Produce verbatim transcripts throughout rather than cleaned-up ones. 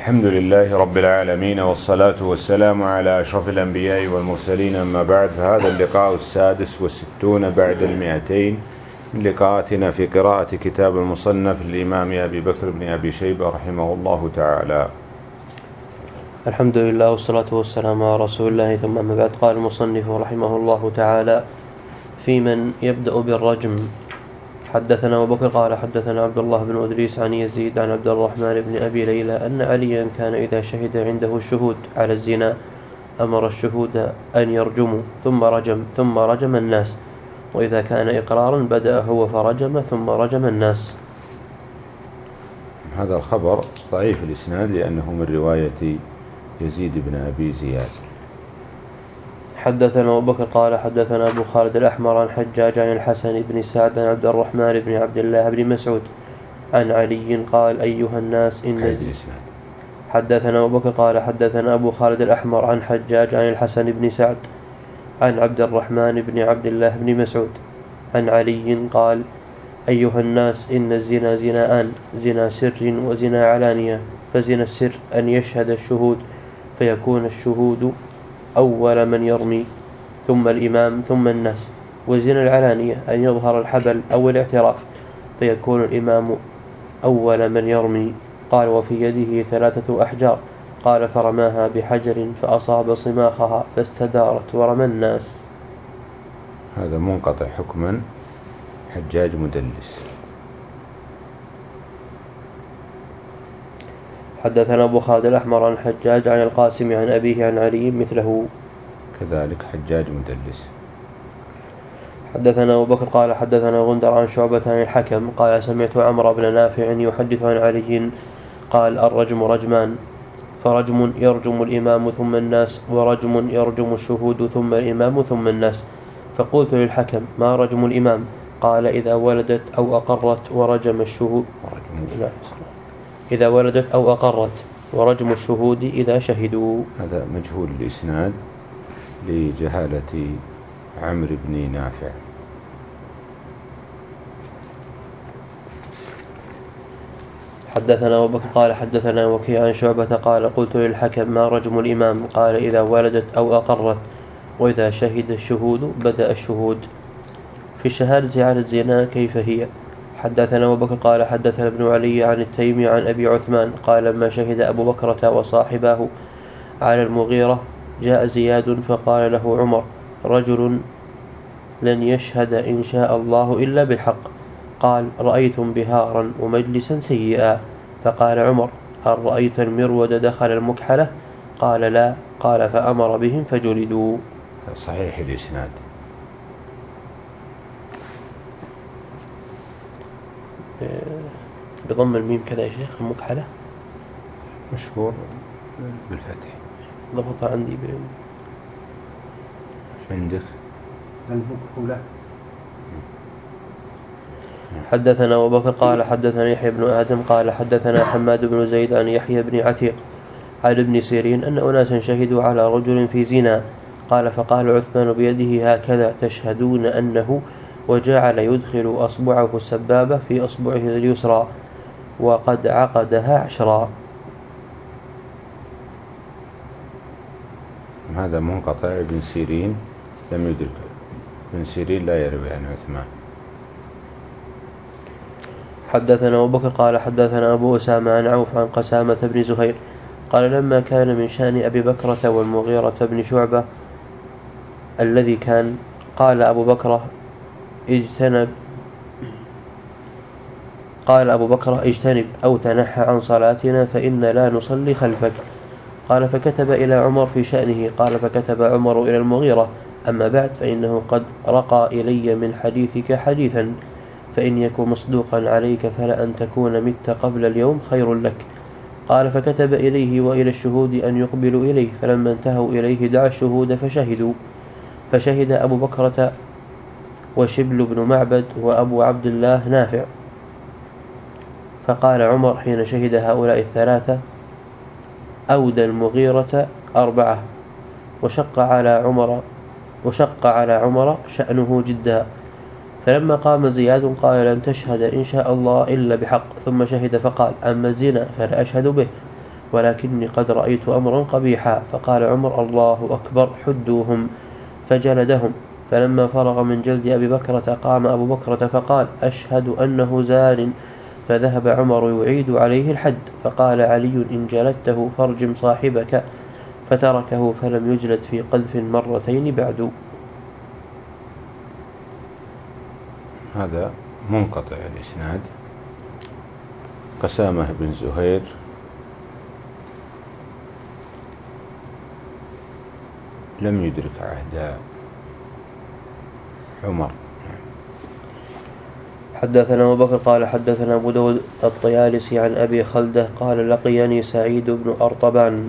الحمد لله رب العالمين، والصلاة والسلام على أشرف الأنبياء والمرسلين، أما بعد، فهذا اللقاء السادس والستون بعد المئتين من لقاءاتنا في قراءة كتاب المصنف للإمام أبي بكر بن أبي شيبة رحمه الله تعالى. الحمد لله والصلاة والسلام على رسول الله، ثم أما بعد. قال المصنف رحمه الله تعالى: في من يبدأ بالرجم. حدثنا أبو بكر قال حدثنا عبد الله بن أدريس عن يزيد عن عبد الرحمن بن أبي ليلى أن عليا كان إذا شهد عنده الشهود على الزنا أمر الشهود أن يرجموا ثم رجم ثم رجم الناس، وإذا كان إقرارا بدأ هو فرجم ثم رجم الناس. هذا الخبر ضعيف الإسناد لأنه من رواية يزيد بن أبي زياد. حدثنا أبو بكر قال حدثنا أبو خالد الأحمر عن حجاج عن الحسن بن سعد عن عبد الرحمن بن عبد الله بن مسعود عن علي قال: أيها الناس إن حدثنا أبو بكر قال حدثنا أبو خالد الأحمر عن حجاج عن الحسن بن سعد عن عبد الرحمن بن عبد الله بن مسعود عن علي قال: أيها الناس إن الزنا زناءان، زنا سر وزنا علانية، فزنا السر أن يشهد الشهود فيكون الشهود أول من يرمي ثم الإمام ثم الناس، وزنا العلانية أن يظهر الحبل أو الاعتراف فيكون الإمام أول من يرمي. قال: وفي يده ثلاثة أحجار. قال: فرماها بحجر فأصاب صماخها فاستدارت ورمى الناس. هذا منقطع حكما، حجاج مدلس. حدثنا أبو خالد الأحمر عن حجاج عن القاسم عن أبيه عن علي مثله، كذلك حجاج مدلس. حدثنا أبو بكر قال حدثنا غندر عن شعبة عن الحكم قال: سمعت عمرو بن نافع يحدث عن علي قال: الرجم رجمان، فرجم يرجم الإمام ثم الناس، ورجم يرجم الشهود ثم الإمام ثم الناس. فقلت للحكم: ما رجم الإمام؟ قال: إذا ولدت أو أقرت ورجم الشهود إذا ولدت أو أقرت ورجم الشهود إذا شهدوا. هذا مجهول الإسناد لجهالة عمرو بن نافع. حدثنا أبو بكر قال حدثنا وكيع عن شعبة قال: قلت للحكم: ما رجم الإمام؟ قال: إذا ولدت أو أقرت وإذا شهد الشهود بدأ الشهود. في الشهادة على الزنا كيف هي؟ حدثنا أبو بكر قال حدثنا ابن علي عن التيمي عن أبي عثمان قال: لما شهد أبو بكرة وصاحبه على المغيرة جاء زياد فقال له عمر: رجل لن يشهد إن شاء الله إلا بالحق. قال: رأيتم بهارا ومجلسا سيئا. فقال عمر: هل رأيت المرود دخل المكحلة؟ قال: لا. قال: فأمر بهم فجلدوا. صحيح الإسناد. بضم الميم كذا يا شيخ، المكحلة مشهور بالفتح. ضبط عندي ب... ايش عندك؟ المكحولة. حدثنا أبو بكر قال حدثنا يحيى بن آدم قال حدثنا حماد بن زيد عن يحيى بن عتيق عن ابن سيرين أن أناسا شهدوا على رجل في زنا. قال: فقال عثمان بيده هكذا: تشهدون أنه؟ وجعل يدخل أصبعه السبابة في أصبعه اليسرى وقد عقدها عشرا. هذا منقطع. ابن سيرين لم يدرك، ابن سيرين لا يروي عن عثمان. حدثنا أبو بكر قال حدثنا أبو أسامة عن عوف عن قسامة بن زهير قال: لما كان من شأن أبي بكرة والمغيرة بن شعبة الذي كان، قال أبو بكر اجتنب قال أبو بكر اجتنب أو تنحى عن صلاتنا فإن لا نصلي خلفك. قال: فكتب إلى عمر في شأنه. قال: فكتب عمر إلى المغيرة: أما بعد فإنه قد رقى إلي من حديثك حديثا، فإن يكن مصدوقا عليك فلا أن تكون مت قبل اليوم خير لك. قال: فكتب إليه وإلى الشهود أن يقبلوا إليه، فلما انتهوا إليه دعا الشهود فشهدوا. فشهد أبو بكرة وشبل بن معبد وأبو عبد الله نافع. فقال عمر حين شهد هؤلاء الثلاثة: أودى المغيرة أربعة. وشق على عمر وشق على عمر شأنه جدا. فلما قام زياد قال: لن تشهد إن شاء الله إلا بحق. ثم شهد فقال: أما الزنا فلا أشهد به. ولكني قد رأيت أمرا قبيحا. فقال عمر: الله أكبر، حدوهم. فجلدهم. فلما فرغ من جلد أبي بكرة قام أبو بكرة فقال: أشهد أنه زان. فذهب عمر يعيد عليه الحد. فقال علي: إن جلدته فارجم صاحبك. فتركه فلم يجلد في قذف مرتين بعد. هذا منقطع الإسناد. قسامة بن زهير لم يدرك عهد عمر. حدثنا أبو بكر قال حدثنا أبو داود الطيالسي عن أبي خلدة قال: لقيني سعيد بن أرطبان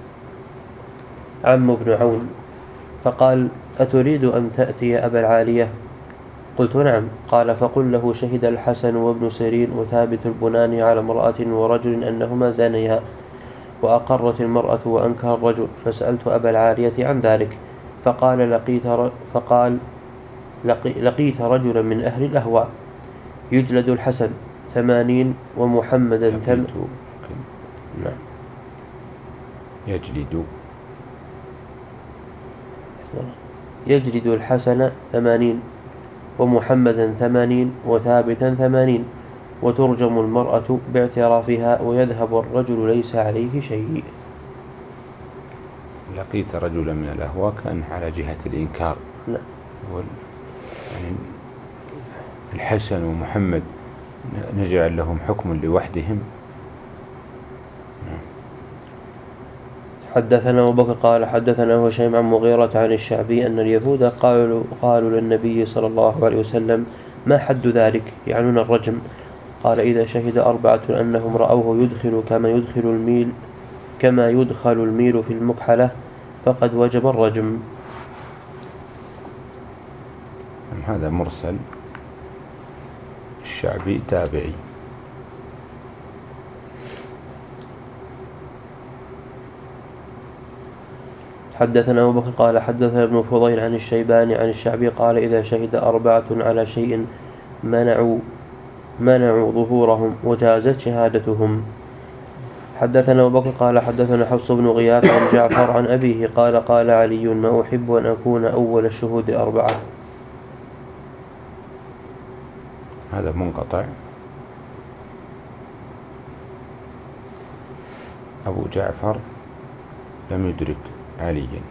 عم بن عون فقال: أتريد أن تأتي أبا العالية؟ قلت: نعم. قال: فقل له: شهد الحسن وابن سيرين وثابت البناني على امرأة ورجل أنهما زانيا، وأقرت المرأة وأنكر الرجل. فسألت أبا العالية عن ذلك فقال: لقيت, فقال لقي لقيت رجلا من أهل الأهواء يجلد الحسن ثمانين ومحمدا ثم نعم يجلد يجلد الحسن ثمانين ومحمدا ثمانين وثابتا ثمانين، وترجم المرأة باعترافها ويذهب الرجل ليس عليه شيء. لقيت رجلا من الأهواء كان على جهة الإنكار. لا. يعني الحسن ومحمد نجعل لهم حكم لوحدهم. حدثنا أبو بكر قال حدثنا هشيم عن مغيرة عن الشعبي أن اليهود قالوا, قالوا للنبي صلى الله عليه وسلم: ما حد ذلك؟ يعنون الرجم. قال: إذا شهد أربعة أنهم رأوه يدخل كما يدخل الميل كما يدخل الميل في المكحلة فقد وجب الرجم. هذا مرسل. الشعبي تابعي. حدثنا أبو بكر قال حدثنا ابن فضيل عن الشيباني عن الشعبي قال: إذا شهد أربعة على شيء منعوا منعوا ظهورهم وجازت شهادتهم. حدثنا أبو بكر قال حدثنا حفص بن غياث عن جعفر عن أبيه قال: قال علي: ما أحب أن أكون أول الشهود أربعة. هذا منقطع. أبو جعفر لم يدرك عليا.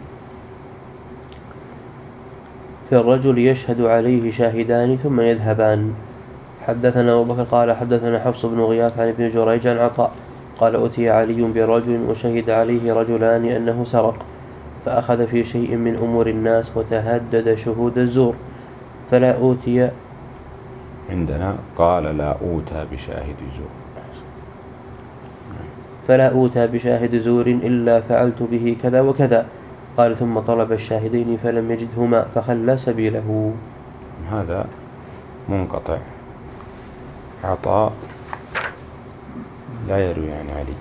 في الرجل يشهد عليه شاهدان ثم يذهبان. حدثنا أبو بكر قال حدثنا حفص بن غياث عن ابن جريج عن عطاء قال: أتي علي برجل وشهد عليه رجلان أنه سرق، فأخذ في شيء من أمور الناس وتهدد شهود الزور، فلا أوتي. عندنا قال: لا أوتى بشاهد زور. فلا أوتى بشاهد زور إلا فعلت به كذا وكذا. قال: ثم طلب الشاهدين فلم يجدهما فخلى سبيله. هذا منقطع. عطاء لا يروي عن علي.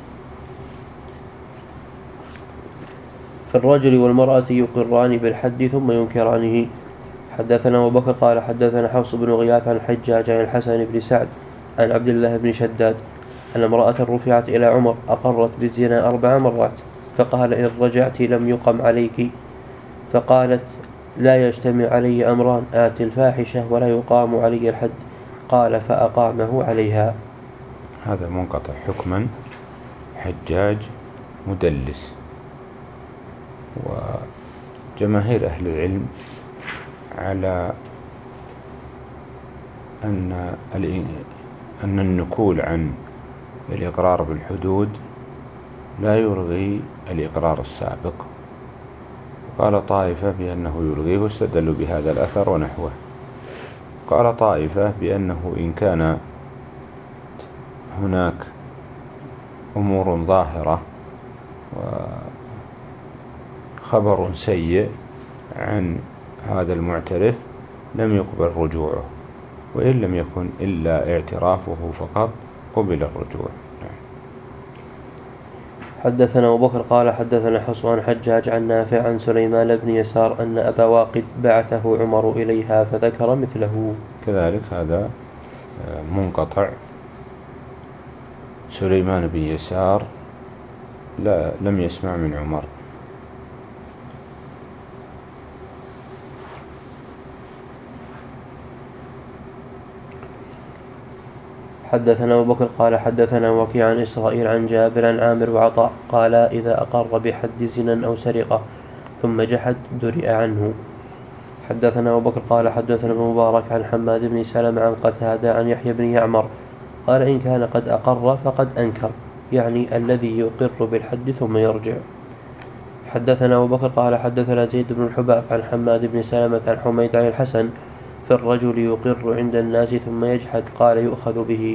في الرجل والمرأة يقران بالحد ثم ينكرانه. حدثنا أبو بكر قال حدثنا حفص بن غياث عن الحجاج عن الحسن بن سعد عن عبد الله بن شداد أن امرأة رفعت إلى عمر أقرت بالزنا أربع مرات، فقال: إن رجعت لم يقم عليك. فقالت: لا يجتمع علي أمران: آتي الفاحشة ولا يقام علي الحد. قال: فأقامه عليها. هذا منقطع حكما. حجاج مدلس. وجماهير أهل العلم على أن أن النكول عن الإقرار بالحدود لا يلغي الإقرار السابق. قال طائفة بأنه يلغيه واستدلوا بهذا الأثر ونحوه. قال طائفة بأنه إن كان هناك أمور ظاهرة وخبر سيء عن هذا المعترف لم يقبل رجوعه، وإن لم يكن إلا اعترافه فقط قبل الرجوع. حدثنا أبو بكر قال حدثنا حفص عن حجاج عن نافع عن سليمان بن يسار أن أبا واقد بعثه عمر إليها فذكر مثله. كذلك هذا منقطع. سليمان بن يسار لا لم يسمع من عمر. حدثنا أبو بكر قال حدثنا وكيع عن إسرائيل عن جابر عن عامر وعطاء قال إذا أقر بحد زنا أو سرقة ثم جحد درئ عنه. حدثنا أبو بكر قال حدثنا ابن مبارك عن حماد بن سلمة عن قتادة عن يحيى بن يعمر قال إن كان قد أقر فقد أنكر، يعني الذي يقر بالحد ثم يرجع. حدثنا أبو بكر قال حدثنا زيد بن الحباب عن حماد بن سلمة عن حميد عن الحسن في الرجل يقر عند الناس ثم يجحد قال يؤخذ به.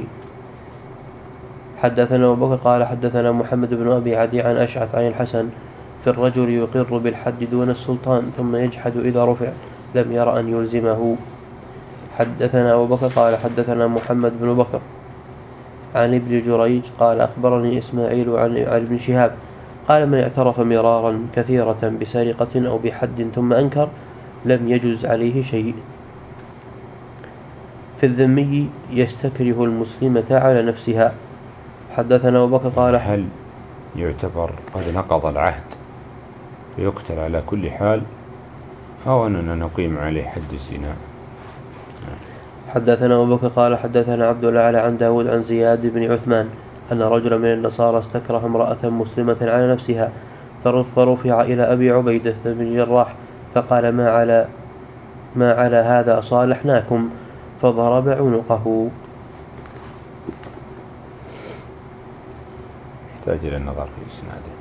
حدثنا أبو بكر قال حدثنا محمد بن أبي عدي عن أشعث عن الحسن في الرجل يقر بالحد دون السلطان ثم يجحد إذا رفع لم ير أن يلزمه. حدثنا أبو بكر قال حدثنا محمد بن بكر عن ابن جريج قال أخبرني إسماعيل عن ابن شهاب قال من اعترف مرارا كثيرة بسرقة أو بحد ثم أنكر لم يجز عليه شيء. في الذمي يستكره المسلمة على نفسها. حدثنا أبو بكر قال هل يعتبر قد نقض العهد ويقتل على كل حال أو أننا نقيم عليه حد الزنا؟ حدثنا أبو بكر قال حدثنا عبد الأعلى عن داود عن زياد بن عثمان أن رجلا من النصارى استكره امرأة مسلمة على نفسها فرفع إلى أبي عبيدة بن جراح فقال ما على ما على هذا صالحناكم فضرب عنقه. يحتاج إلى النظر في إسناده.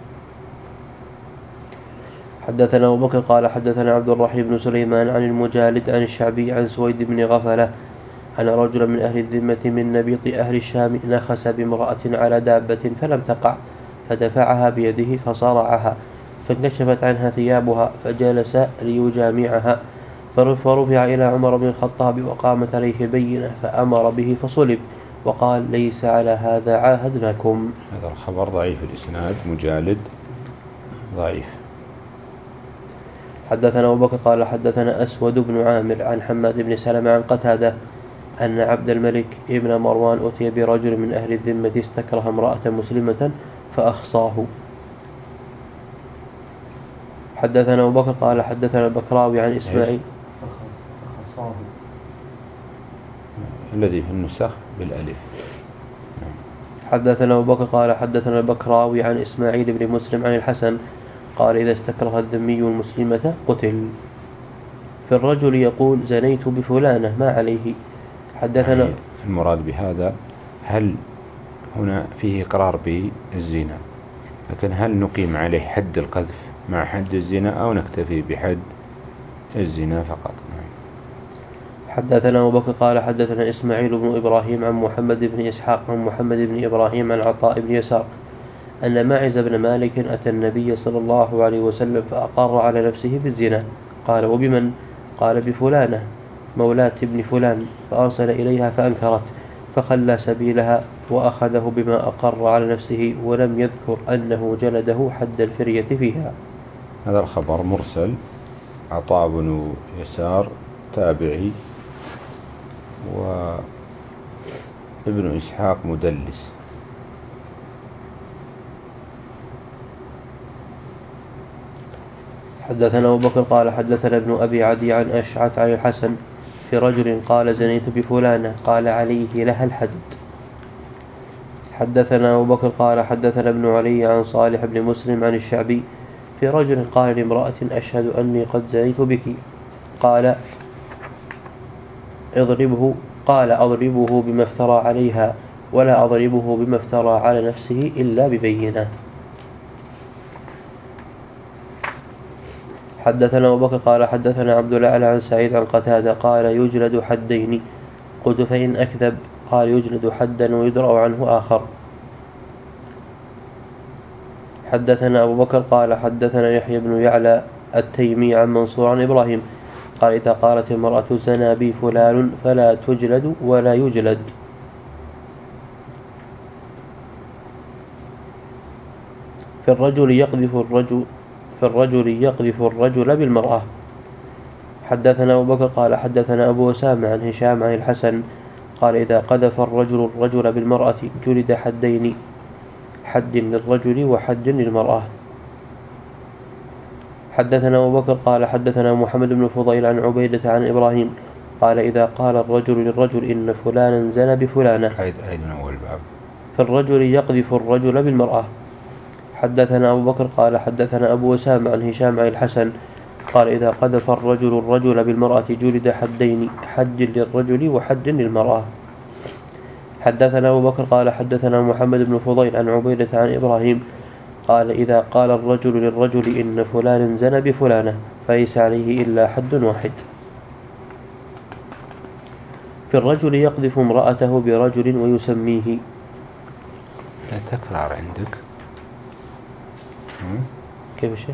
حدثنا أبو بكر قال حدثنا عبد الرحيم بن سليمان عن المجالد عن الشعبي عن سويد بن غفلة أن رجلا من أهل الذمة من نبيط أهل الشام نخس بامرأة على دابة فلم تقع فدفعها بيده فصرعها فانكشفت عنها ثيابها فجلس ليجامعها فرفع إلى عمر بن الخطاب وقامت عليه بينة فأمر به فصلب وقال ليس على هذا عاهدناكم. هذا الخبر ضعيف الإسناد، مجالد ضعيف. حدثنا أبو بكر قال حدثنا أسود بن عامر عن حماد بن سلمة عن قتادة أن عبد الملك ابن مروان أتي برجل من أهل الذمة استكره امرأة مسلمة فأخصاه. حدثنا أبو بكر قال حدثنا البكراوي عن إسماعيل فخصاه الذي في النسخ بالألف. حدثنا أبو بكر قال حدثنا البكراوي عن إسماعيل بن مسلم عن الحسن قال إذا استكره الذمي المسلمة قتل. في الرجل يقول زنيت بفلانة ما عليه. حدثنا يعني المراد بهذا هل هنا فيه إقرار بالزنا، لكن هل نقيم عليه حد القذف مع حد الزنا أو نكتفي بحد الزنا فقط؟ حدثنا أبو بكر قال حدثنا إسماعيل بن إبراهيم عن محمد بن إسحاق عن محمد بن إبراهيم عن عطاء بن يسار أن ماعز بن مالك أتى النبي صلى الله عليه وسلم فأقر على نفسه بالزنا. قال وبمن؟ قال بفلانة مولاة ابن فلان، فأرسل إليها فأنكرت فخلى سبيلها وأخذه بما أقر على نفسه ولم يذكر أنه جلده حد الفرية فيها. هذا الخبر مرسل، عطاء بن يسار تابعي وابن إسحاق مدلس. حدثنا أبو بكر قال حدثنا ابن أبي عدي عن أشعث عن الحسن في رجل قال زنيت بفلانة قال عليه لها الحد. حدثنا أبو بكر قال حدثنا ابن علي عن صالح بن مسلم عن الشعبي في رجل قال لامرأة أشهد أني قد زنيت بك قال اضربه قال أضربه بما افترى عليها ولا أضربه بما افترى على نفسه إلا ببينة. حدثنا أبو بكر قال حدثنا عبد الأعلى عن سعيد عن قتادة قال يجلد حدين. قلت فإن أكذب؟ قال يجلد حدا ويدرأ عنه آخر. حدثنا أبو بكر قال حدثنا يحيى بن يعلى التيمي عن منصور عن إبراهيم قال إذا قالت المرأة زنى بي فلان فلا تجلد ولا يجلد. في الرجل يقذف الرجل في الرجل يقذف الرجل بالمرأة. حدثنا أبو بكر قال حدثنا أبو أسامة عن هشام عن الحسن قال إذا قذف الرجل الرجل بالمرأة جلد حدين. حد للرجل وحد للمرأة. حدثنا أبو بكر قال حدثنا محمد بن فضيل عن عبيدة عن إبراهيم قال إذا قال الرجل للرجل إن فلانا زنى بفلانة عيد عيد من أول باب. فالرجل يقذف الرجل بالمرأة. حدثنا أبو بكر قال حدثنا أبو أسامة عن هشام عن الحسن قال إذا قذف الرجل الرجل بالمرأة جلد حدين حد للرجل وحد للمرأة. حدثنا أبو بكر قال حدثنا محمد بن فضيل عن عبيدة عن إبراهيم قال إذا قال الرجل للرجل إن فلان زنى بفلانة فليس عليه إلا حد واحد. في الرجل يقذف امرأته برجل ويسميه. لا تكرار عندك كيف الشيء؟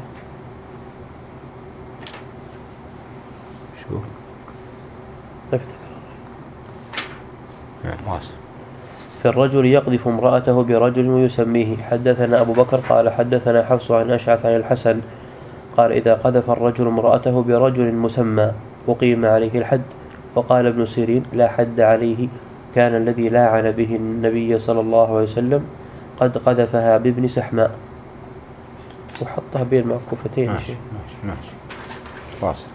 شوف لا في تكرار. نعم واصل. في الرجل يقذف امرأته برجل ويسميه. حدثنا أبو بكر قال حدثنا حفص عن أشعث عن الحسن قال إذا قذف الرجل امرأته برجل مسمى أقيم عليه الحد. وقال ابن سيرين لا حد عليه كان الذي لاعن به النبي صلى الله عليه وسلم قد قذفها بابن سحماء وحطها بين المعكوفتين. ماشي ماشي ماشي واصل.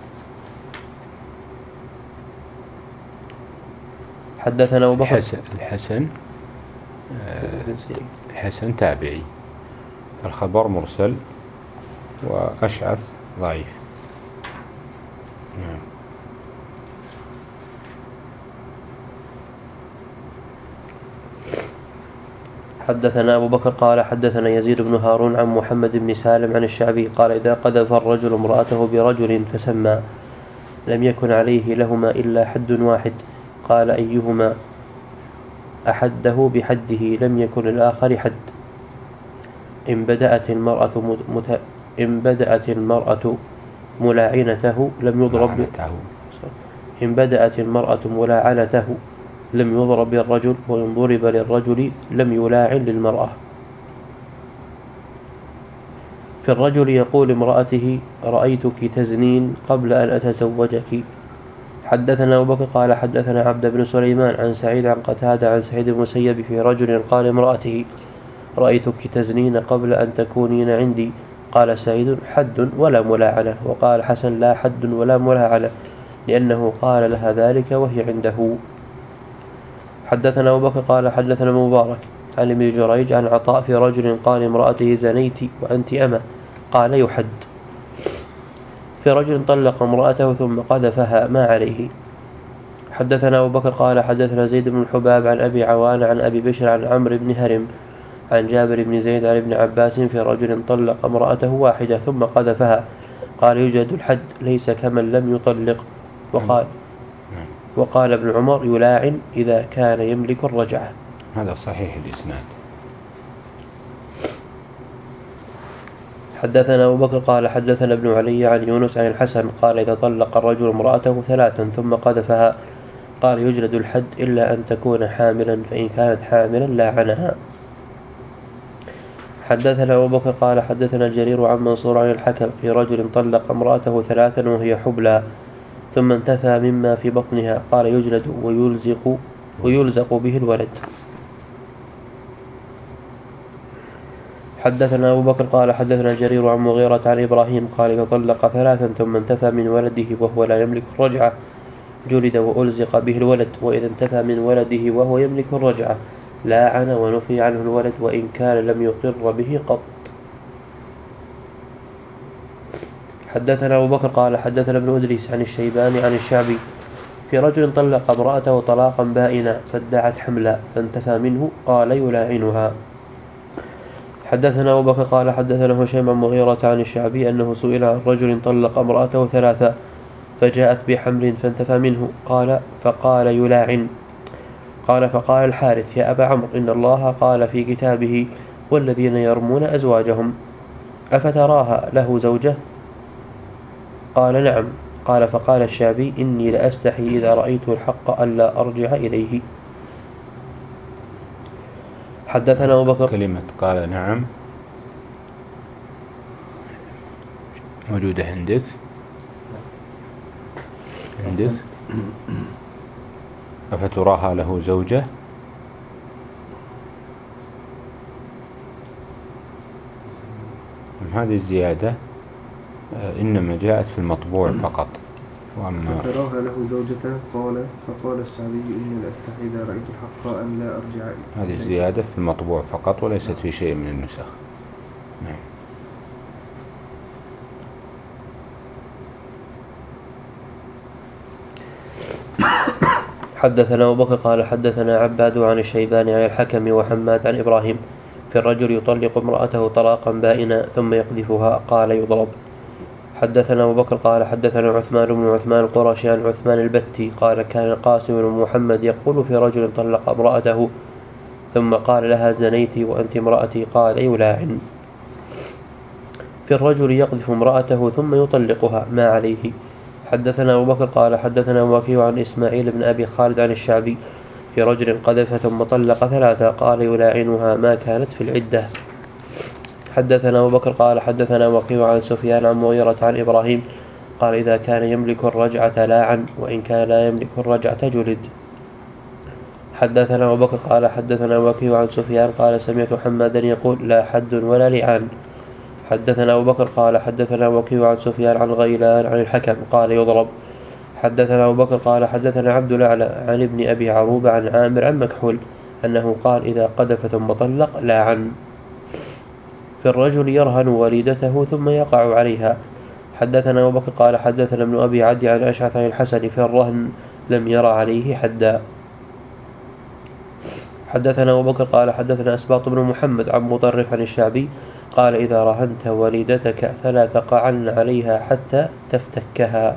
حدثنا أبو بكر الحسن الحسن الحسن تابعي الخبر مرسل وأشعث ضعيف. نعم. حدثنا أبو بكر قال حدثنا يزيد بن هارون عن محمد بن سالم عن الشعبي قال إذا قذف الرجل امرأته برجل فسمى لم يكن عليه لهما إلا حد واحد قال أيهما أحده بحده لم يكن الآخر حد. إن بدأت المرأة مت... إن بدأت المرأة ملاعنته لم يضرب إن بدأت المرأة ملاعنته لم يضرب الرجل وإن ضرب للرجل لم يلاعن للمرأة. في الرجل يقول امرأته رأيتك تزنين قبل أن أتزوجك. حدثنا أبو بكر قال حدثنا عبد بن سليمان عن سعيد عن قتادة عن سعيد بن المسيب في رجل قال امرأته رأيتك تزنين قبل أن تكونين عندي. قال سعيد حد ولا ملاعنة. وقال حسن لا حد ولا ملاعنة لأنه قال لها ذلك وهي عنده. حدثنا أبو بكر قال حدثنا مبارك عن ابن جريج عن عطاء في رجل قال امرأته زنيت وأنت أما قال يحد. في رجل طلق امرأته ثم قذفها ما عليه. حدثنا أبو بكر قال حدثنا زيد بن الحباب عن أبي عوان عن أبي بشر عن عمرو بن هرم عن جابر بن زيد عن ابن عباس في رجل طلق امرأته واحدة ثم قذفها قال يوجد الحد ليس كمن لم يطلق. وقال وقال ابن عمر يلاعن إذا كان يملك الرجعة. هذا صحيح الإسناد. حدثنا أبو بكر قال حدثنا ابن علي عن يونس عن الحسن قال إذا طلق الرجل امرأته ثلاثا ثم قذفها قال يجلد الحد إلا أن تكون حاملا فإن كانت حاملا لاعنها. حدثنا أبو بكر قال حدثنا جرير عن منصور عن الحكم في رجل طلق امرأته ثلاثا وهي حبلى ثم انتفى مما في بطنها قال يجلد ويلزق ويلزق به الولد. حدثنا أبو بكر قال حدثنا جرير عن مغيرة عن إبراهيم قال إذا طلق ثلاثا ثم انتفى من ولده وهو لا يملك الرجعة جلد وألزق به الولد. وإذا انتفى من ولده وهو يملك الرجعة لاعن ونفي عنه الولد وإن كان لم يقر به قط. حدثنا أبو بكر قال حدثنا ابن أدريس عن الشيباني عن الشعبي في رجل طلق امرأته طلاقا بائنا فادعت حملا فانتفى منه قال يلاعنها. حدثنا أبو بكر قال حدثنا هشيم عن مغيرة عن الشعبي أنه سئل عن رجل طلق امرأته ثلاثة فجاءت بحمل فانتفى منه قال فقال يلاعن. قال فقال الحارث يا أبا عمرو إن الله قال في كتابه والذين يرمون أزواجهم أفتراها له زوجة؟ قال نعم. قال فقال الشعبي إني لأستحي إذا رأيت الحق ألا أرجع إليه. حدثنا أبو بكر كلمة قال نعم موجودة عندك عندك أفتراها له زوجة هذه الزيادة إنما جاءت في المطبوع فقط. وأما فراها له زوجة قال فقال الشعبي إني لأستحي إذا رأيت الحق أن لا أرجع إليه. هذه الزيادة في المطبوع فقط وليست في شيء من النسخ. نعم. حدثنا أبو بكر قال حدثنا عباد عن الشيباني عن الحكم وحماد عن إبراهيم في الرجل يطلق امرأته طلاقا بائنا ثم يقذفها قال يضرب. حدثنا أبو بكر قال حدثنا عثمان بن عثمان القرشي عن عثمان البتي قال كان القاسم بن محمد يقول في رجل طلق امرأته ثم قال لها زنيتي وأنت امرأتي قال أي لاعن. في الرجل يقذف امرأته ثم يطلقها ما عليه. حدثنا أبو بكر قال حدثنا وكيع عن إسماعيل بن أبي خالد عن الشعبي في رجل قذف ثم طلق ثلاثة قال يلاعنها ما كانت في العدة. حدثنا أبو بكر قال حدثنا وكيع عن سفيان عن مغيرة عن إبراهيم قال إذا كان يملك الرجعة لاعن وإن كان لا يملك الرجعة جلد. حدثنا أبو بكر قال حدثنا وكيع عن سفيان قال سمعت حمادا يقول لا حد ولا لعان. حدثنا أبو بكر قال حدثنا وكيع عن سفيان عن غيلان عن الحكم قال يضرب. حدثنا أبو بكر قال حدثنا عبد الأعلى عن ابن أبي عروبة عن عامر عن مكحول أنه قال إذا قذف ثم طلق لاعن. في الرجل يرهن وليدته ثم يقع عليها. حدثنا أبو بكر قال حدثنا ابن أبي عدي عن أشعث عن الحسن في الرهن لم يرى عليه حدا. حدثنا أبو بكر قال حدثنا أسباط بن محمد عن مطرف عن الشعبي قال إذا رهنت وليدتك فلا تقعن عليها حتى تفتكها.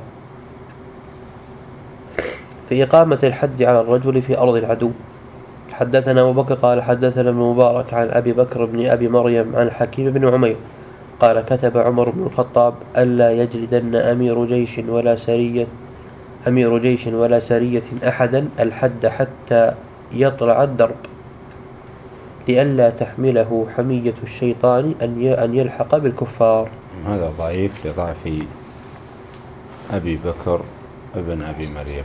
في إقامة الحد على الرجل في أرض العدو. حدثنا أبو بكر قال حدثنا ابن مبارك عن أبي بكر بن أبي مريم عن حكيم بن عمير قال كتب عمر بن الخطاب ألا يجلدن أمير جيش ولا سرية أمير جيش ولا سرية أحدا الحد حتى يطلع الدرب لئلا تحمله حمية الشيطان أن يلحق بالكفار. هذا ضعيف لضعف أبي بكر ابن أبي مريم.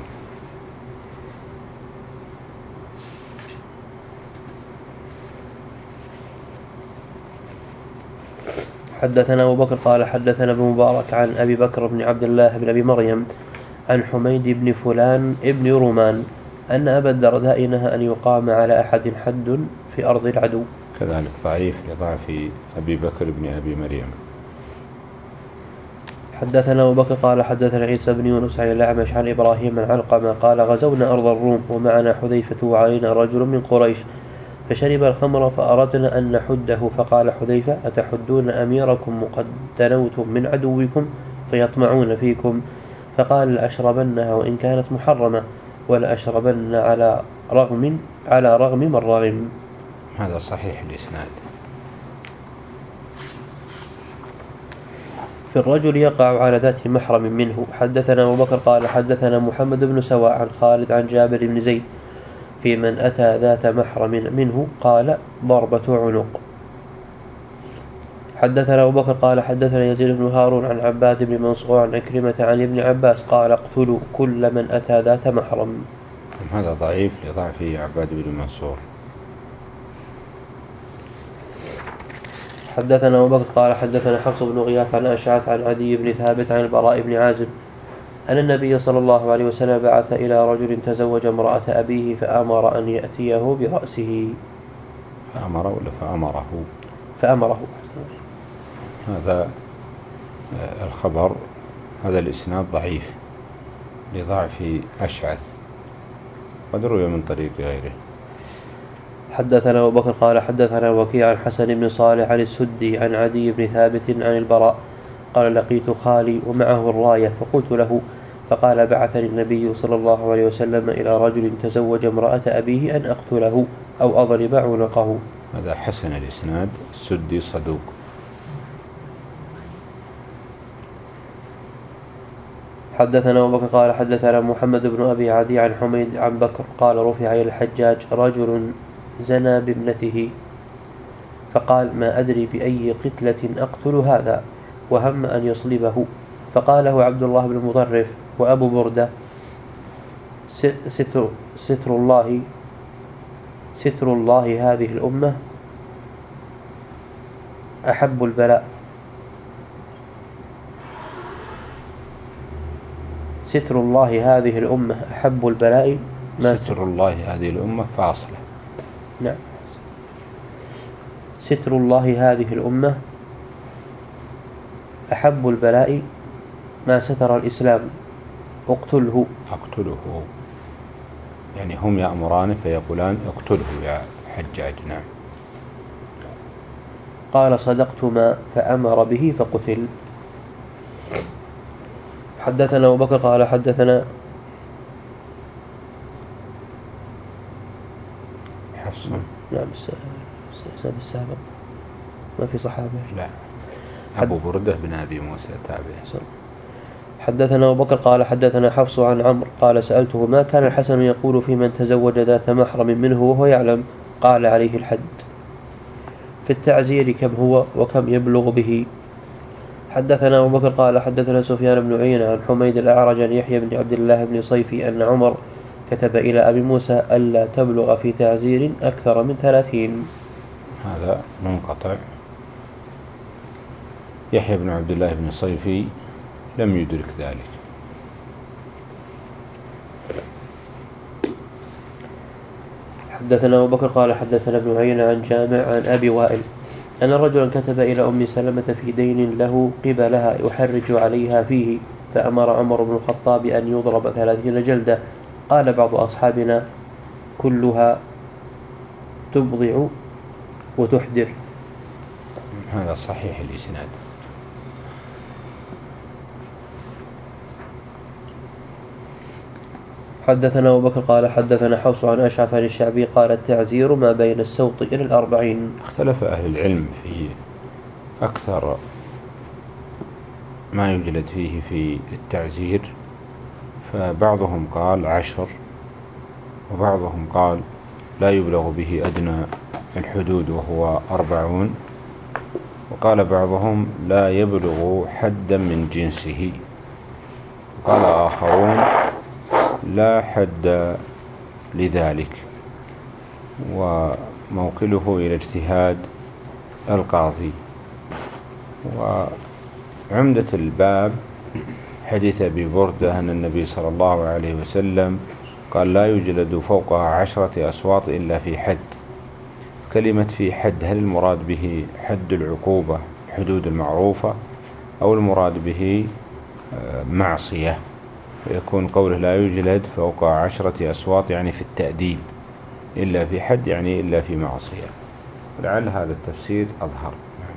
حدثنا أبو بكر قال حدثنا ابن مبارك عن أبي بكر بن عبد الله بن أبي مريم عن حميد بن فلان ابن رومان أن أبا الدرداء نهى أن يقام على أحد حد في أرض العدو. كذلك ضعيف لضعف أبي بكر بن أبي مريم. حدثنا أبو بكر قال حدثنا عيسى بن يونس عن الأعمش عن إبراهيم عن علقمة قال غزونا أرض الروم ومعنا حذيفة وعلينا رجل من قريش فشرب الخمر فأردنا أن نحده فقال حذيفة أتحدون أميركم وقد دنوتم من عدوكم فيطمعون فيكم فقال لأشربنها وإن كانت محرمة ولأشربن على رغم على رغم من رغم. هذا صحيح الإسناد. في الرجل يقع على ذات محرم منه. حدثنا أبو بكر قال حدثنا محمد بن سواء عن خالد عن جابر بن زيد في من أتى ذات محرم منه قال ضربة عنق. حدثنا أبو بكر قال حدثنا يزيد بن هارون عن عباد بن منصور عن عكرمة عن ابن عباس قال اقتلوا كل من أتى ذات محرم. هذا ضعيف لضعف عباد بن منصور. حدثنا أبو بكر قال حدثنا حفص بن غياث عن أشعث عن عدي بن ثابت عن البراء بن عازب أن النبي صلى الله عليه وسلم بعث إلى رجل تزوج امرأة أبيه فأمر أن يأتيه برأسه. فأمر ولا فأمره؟ فأمره. هذا الخبر هذا الإسناد ضعيف لضعف أشعث قد روي من طريق غيره. حدثنا أبو بكر قال حدثنا وكيع عن حسن بن صالح عن السدي عن عدي بن ثابت عن البراء قال لقيت خالي ومعه الراية فقلت له فقال بعثني النبي صلى الله عليه وسلم إلى رجل تزوج امرأة أبيه أن أقتله أو أضرب عنقه. هذا حسن الإسناد. السدي صدوق. حدثنا أبو بكر قال حدثنا محمد بن أبي عدي عن حميد عن بكر قال رفع إلى الحجاج رجل زنى بابنته فقال ما أدري بأي قتلة أقتل هذا وهم أن يصلبه فقاله عبد الله بن مطرف وأبو بردة ستر, ستر الله ستر الله هذه الأمة أحب البلاء ستر الله هذه الأمة أحب البلاء ما ستر الله هذه الأمة فاصلة. نعم. ستر الله هذه الأمة أحب البلاء ما ستر الإسلام اقتله. اقتله يعني هم يأمران فيقولان اقتله يا حجاج. نعم. قال صدقتما فأمر به فقتل. حدثنا أبو بكر قال حدثنا حفص. نعم السابق ما في صحابة. لا أبو بردة بن أبي موسى تابع. حدثنا أبو بكر قال حدثنا حفص عن عمرو قال سألته ما كان الحسن يقول في من تزوج ذات محرم منه وهو يعلم؟ قال عليه الحد. في التعزير كم هو وكم يبلغ به؟ حدثنا أبو بكر قال حدثنا سفيان بن عيينة عن حميد الأعرج عن يحيى بن عبد الله بن صيفي أن عمر كتب إلى أبي موسى ألا تبلغ في تعزير أكثر من ثلاثين. هذا منقطع. يحيى بن عبد الله بن صيفي لم يدرك ذلك. حدثنا أبو بكر قال حدثنا ابن عيينة عن جامع عن أبي وائل أن رجلا كتب إلى أم سلمة في دين له قبلها يحرج عليها فيه فأمر عمر بن الخطاب أن يضرب ثلاثين جلدة. قال بعض أصحابنا كلها تبضع وتحدر. هذا صحيح الإسناد. حدثنا أبو بكر قال حدثنا حفص عن أشعث عن الشعبي قال التعزير ما بين السوط إلى الأربعين. اختلف أهل العلم في أكثر ما يجلد فيه في التعزير، فبعضهم قال عشر وبعضهم قال لا يبلغ به أدنى الحدود وهو أربعون، وقال بعضهم لا يبلغ حدا من جنسه، وقال آخرون لا حد لذلك، وموكله إلى اجتهاد القاضي. وعمدة الباب حديث أبي بردة أن النبي صلى الله عليه وسلم قال لا يجلد فوق عشرة أصوات إلا في حد. كلمة في حد هل المراد به حد العقوبة الحدود المعروفة أو المراد به معصية؟ ويكون قوله لا يجلد فوق عشرة أصوات يعني في التأديب، إلا في حد يعني إلا في معصية. ولعل هذا التفسير أظهر.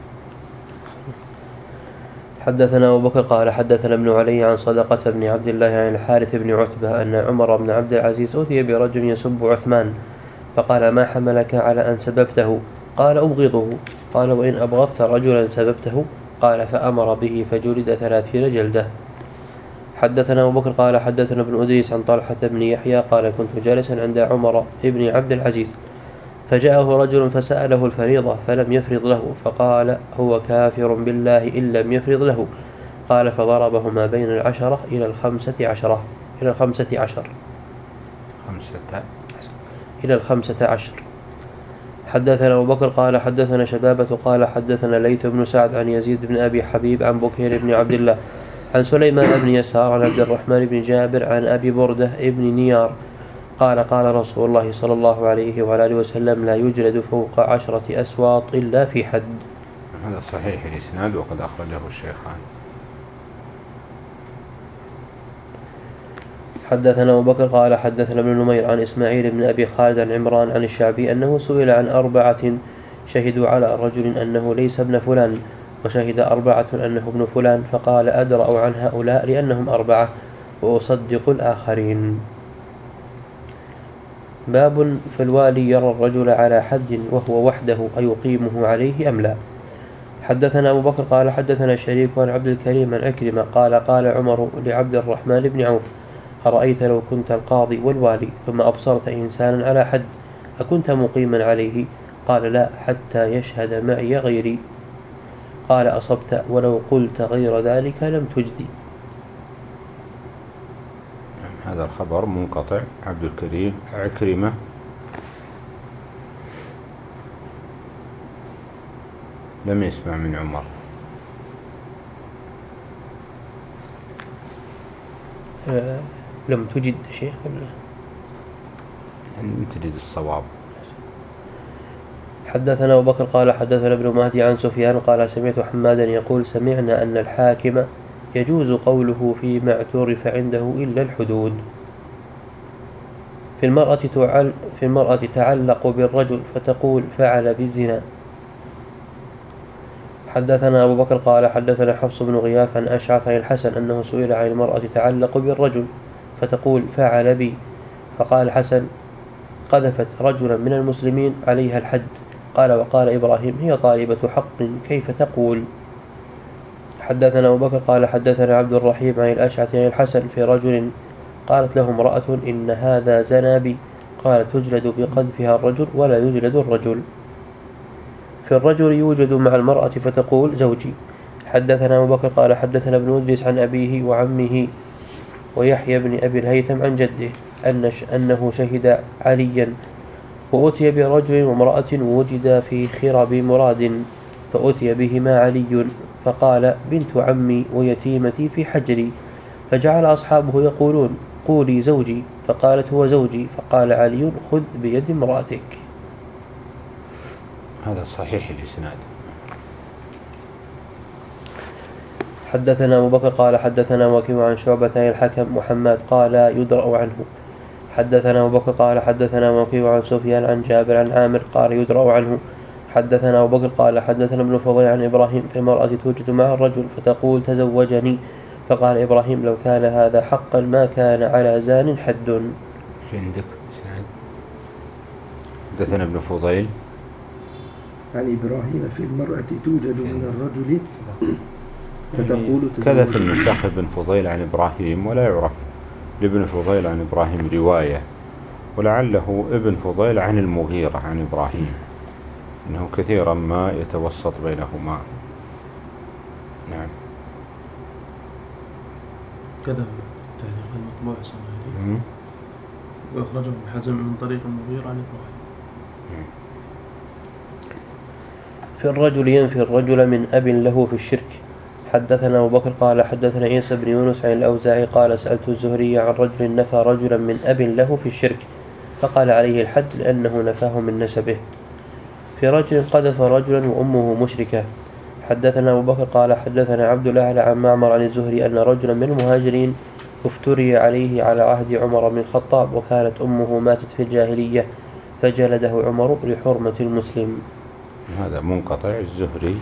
حدثنا أبو بكر قال حدثنا ابن علي عن صدقة بن عبد الله عن الحارث بن عتبة أن عمر بن عبد العزيز أتي برجل يسب عثمان فقال ما حملك على أن سببته؟ قال أبغضه. قال وإن أبغضت رجلا سببته؟ قال فأمر به فجلد ثلاثين جلدة. حدثنا أبو بكر قال حدثنا ابن أدريس عن طلحة بن يحيى قال كنت جالسا عند عمر بن عبد العزيز فجاءه رجل فسأله الفريضة فلم يفرض له فقال هو كافر بالله إن لم يفرض له. قال فضربه ما بين العشرة إلى الخمسة عشرة إلى الخمسة عشر خمسة إلى الخمسة عشر. حدثنا أبو بكر قال حدثنا شبابة قال حدثنا ليث بن سعد عن يزيد بن أبي حبيب عن بكير بن عبد الله عن سليمان بن يسار عن عبد الرحمن بن جابر عن أبي بردة ابن نيار قال قال رسول الله صلى الله عليه وعلى آله وسلم لا يجلد فوق عشرة أسواط إلا في حد. هذا صحيح الإسناد وقد أخرجه الشيخان. حدثنا أبو بكر قال حدثنا ابن نمير عن إسماعيل بن أبي خالد عن عمران عن الشعبي أنه سئل عن أربعة شهدوا على رجل أنه ليس ابن فلان وشهد أربعة أنه ابن فلان فقال أدرأ عن هؤلاء لأنهم أربعة وأصدق الآخرين. باب في الوالي يرى الرجل على حد وهو وحده أيقيمه عليه أم لا. حدثنا أبو بكر قال حدثنا شريك عن عبد الكريم عن عكرمة قال قال عمر لعبد الرحمن بن عوف أرأيت لو كنت القاضي والوالي ثم أبصرت إنسانا على حد أكنت مقيما عليه؟ قال لا حتى يشهد معي غيري. قال أصبت ولو قلت غير ذلك لم تجدي. هذا الخبر منقطع. عبد الكريم عكرمة لم يسمع من عمر. لم تجد شيء يعني لم تجد الصواب. حدثنا أبو بكر قال حدثنا ابن مهدي عن سفيان قال سمعت حمادا يقول سمعنا أن الحاكم يجوز قوله فيما اعترف عنده إلا الحدود. في المرأة تعل في المرأة تعلق بالرجل فتقول فعل بالزنا. حدثنا أبو بكر قال حدثنا حفص بن غياث عن أشعث عن الحسن أنه سئل عن المرأة تعلق بالرجل فتقول فعل بي، فقال الحسن قذفت رجلا من المسلمين عليها الحد. قال وقال إبراهيم هي طالبة حق كيف تقول. حدثنا أبو بكر قال حدثنا عبد الرحيم عن الأشعث عن الحسن في رجل قالت له امرأة إن هذا زنى بي، قالت تجلد بقذفها الرجل ولا يجلد الرجل. في الرجل يوجد مع المرأة فتقول زوجي. حدثنا أبو بكر قال حدثنا ابن أدريس عن أبيه وعمه ويحيى بن أبي الهيثم عن جده أنه شهد عليا وأتي برجل وامرأة ووجد في خرب مراد فأتي بهما علي فقال بنت عمي ويتيمتي في حجري، فجعل أصحابه يقولون قولي زوجي، فقالت هو زوجي، فقال علي خذ بيد امرأتك. هذا صحيح الإسناد. حدثنا أبو بكر قال حدثنا وكيع عن شعبة عن الحكم محمد قال يدرأ عنه. حدثنا أبو بكر قال حدثنا وكيع عن سفيان عن جابر عن عامر قال يدرأ عنه. حدثنا أبو بكر قال حدثنا ابن فضيل عن إبراهيم في المرأة توجد مع الرجل فتقول تزوجني، فقال إبراهيم لو كان هذا حقا ما كان على زان حد. في عندك إسناد؟ حدثنا ابن فضيل عن إبراهيم في المرأة توجد من الرجل فتقول كذا في النسخ ابن فضيل عن إبراهيم، ولا يعرف لابن فضيل عن إبراهيم رواية، ولعله ابن فضيل عن المغيرة عن إبراهيم، إنه كثيرا ما يتوسط بينهما. نعم. كذا التعليق المطبوع صنعي وإخرجه ابن حزم من طريق المغيرة عن إبراهيم. في الرجل ينفي الرجل من أب له في الشرك. حدثنا أبو بكر قال حدثنا عيسى بن يونس عن الأوزاعي قال سألت الزهري عن رجل نفى رجلا من أب له في الشرك فقال عليه الحد لأنه نفاه من نسبه. في رجل قذف رجلا وأمه مشركة. حدثنا أبو بكر قال حدثنا عبد الله عن معمر عن الزهري أن رجلا من المهاجرين افتري عليه على عهد عمر بن الخطاب وكانت أمه ماتت في الجاهلية فجلده عمر لحرمة المسلم. هذا منقطع. الزهري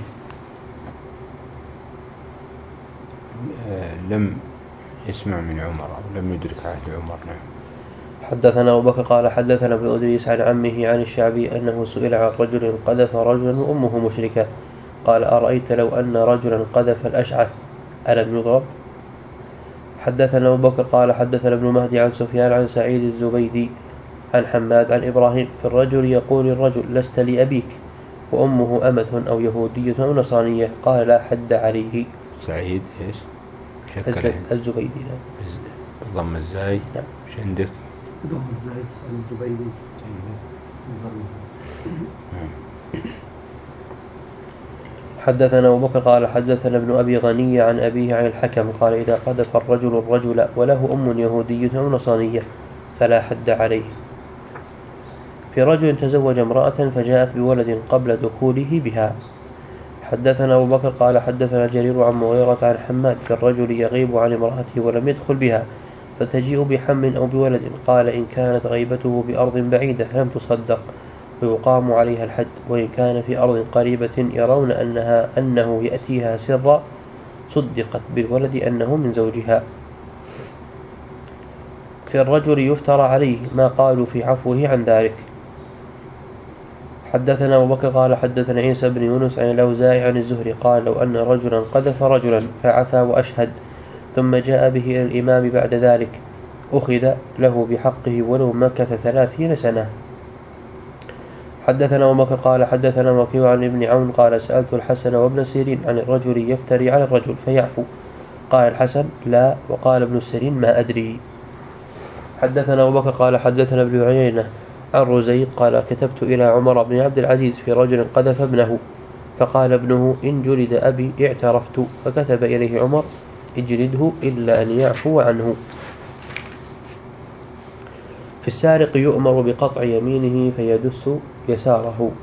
لم يسمع من عمر أو لم يدرك عهد عمر. نعم. حدثنا أبو بكر قال حدثنا ابن أدريس عن عمه عن الشعبي أنه سئل عن رجل قذف رجلا وأمه مشركة قال أرأيت لو أن رجلا قذف الأشعث ألم يضرب؟ حدثنا أبو بكر قال حدثنا ابن مهدي عن سفيان عن سعيد الزبيدي عن حماد عن إبراهيم في الرجل يقول الرجل لست لي أبيك وأمه أمة أو يهودية أو نصرانية قال لا حد عليه. سعيد إيش؟ الزبيدي. ضم الزاي. نعم. مش عندك؟ ضم الزاي الزبيدي. حدثنا أبو بكر قال حدثنا ابن أبي غني عن أبيه عن الحكم قال إذا قذف الرجل الرجل وله أم يهودية أو نصرانية فلا حد عليه. في رجل تزوج امرأة فجاءت بولد قبل دخوله بها. حدثنا أبو بكر قال حدثنا جرير عن مغيرة عن حماد في الرجل يغيب عن امرأته ولم يدخل بها فتجيء بحم أو بولد قال إن كانت غيبته بأرض بعيدة لم تصدق ويقام عليها الحد، وإن كان في أرض قريبة يرون أنها أنه يأتيها سرا صدقت بالولد أنه من زوجها. في الرجل يفترى عليه ما قالوا في عفوه عن ذلك. حدثنا أبو بكر قال حدثنا عيسى بن يونس عن الأوزاعي عن الزهري قال لو أن رجلا قذف رجلا فعفا وأشهد ثم جاء به إلى الإمام بعد ذلك أخذ له بحقه ولو مكث ثلاثين سنة. حدثنا أبو بكر قال حدثنا وكيع عن ابن عون قال سألت الحسن وابن سيرين عن الرجل يفتري على الرجل فيعفو قال الحسن لا وقال ابن سيرين ما أدري. حدثنا أبو بكر قال حدثنا ابن عيينة عن رزيق قال كتبت إلى عمر بن عبد العزيز في رجل قذف ابنه فقال ابنه إن جلد أبي اعترفت، فكتب إليه عمر اجلده إلا أن يعفو عنه. في السارق يؤمر بقطع يمينه فيدس يساره.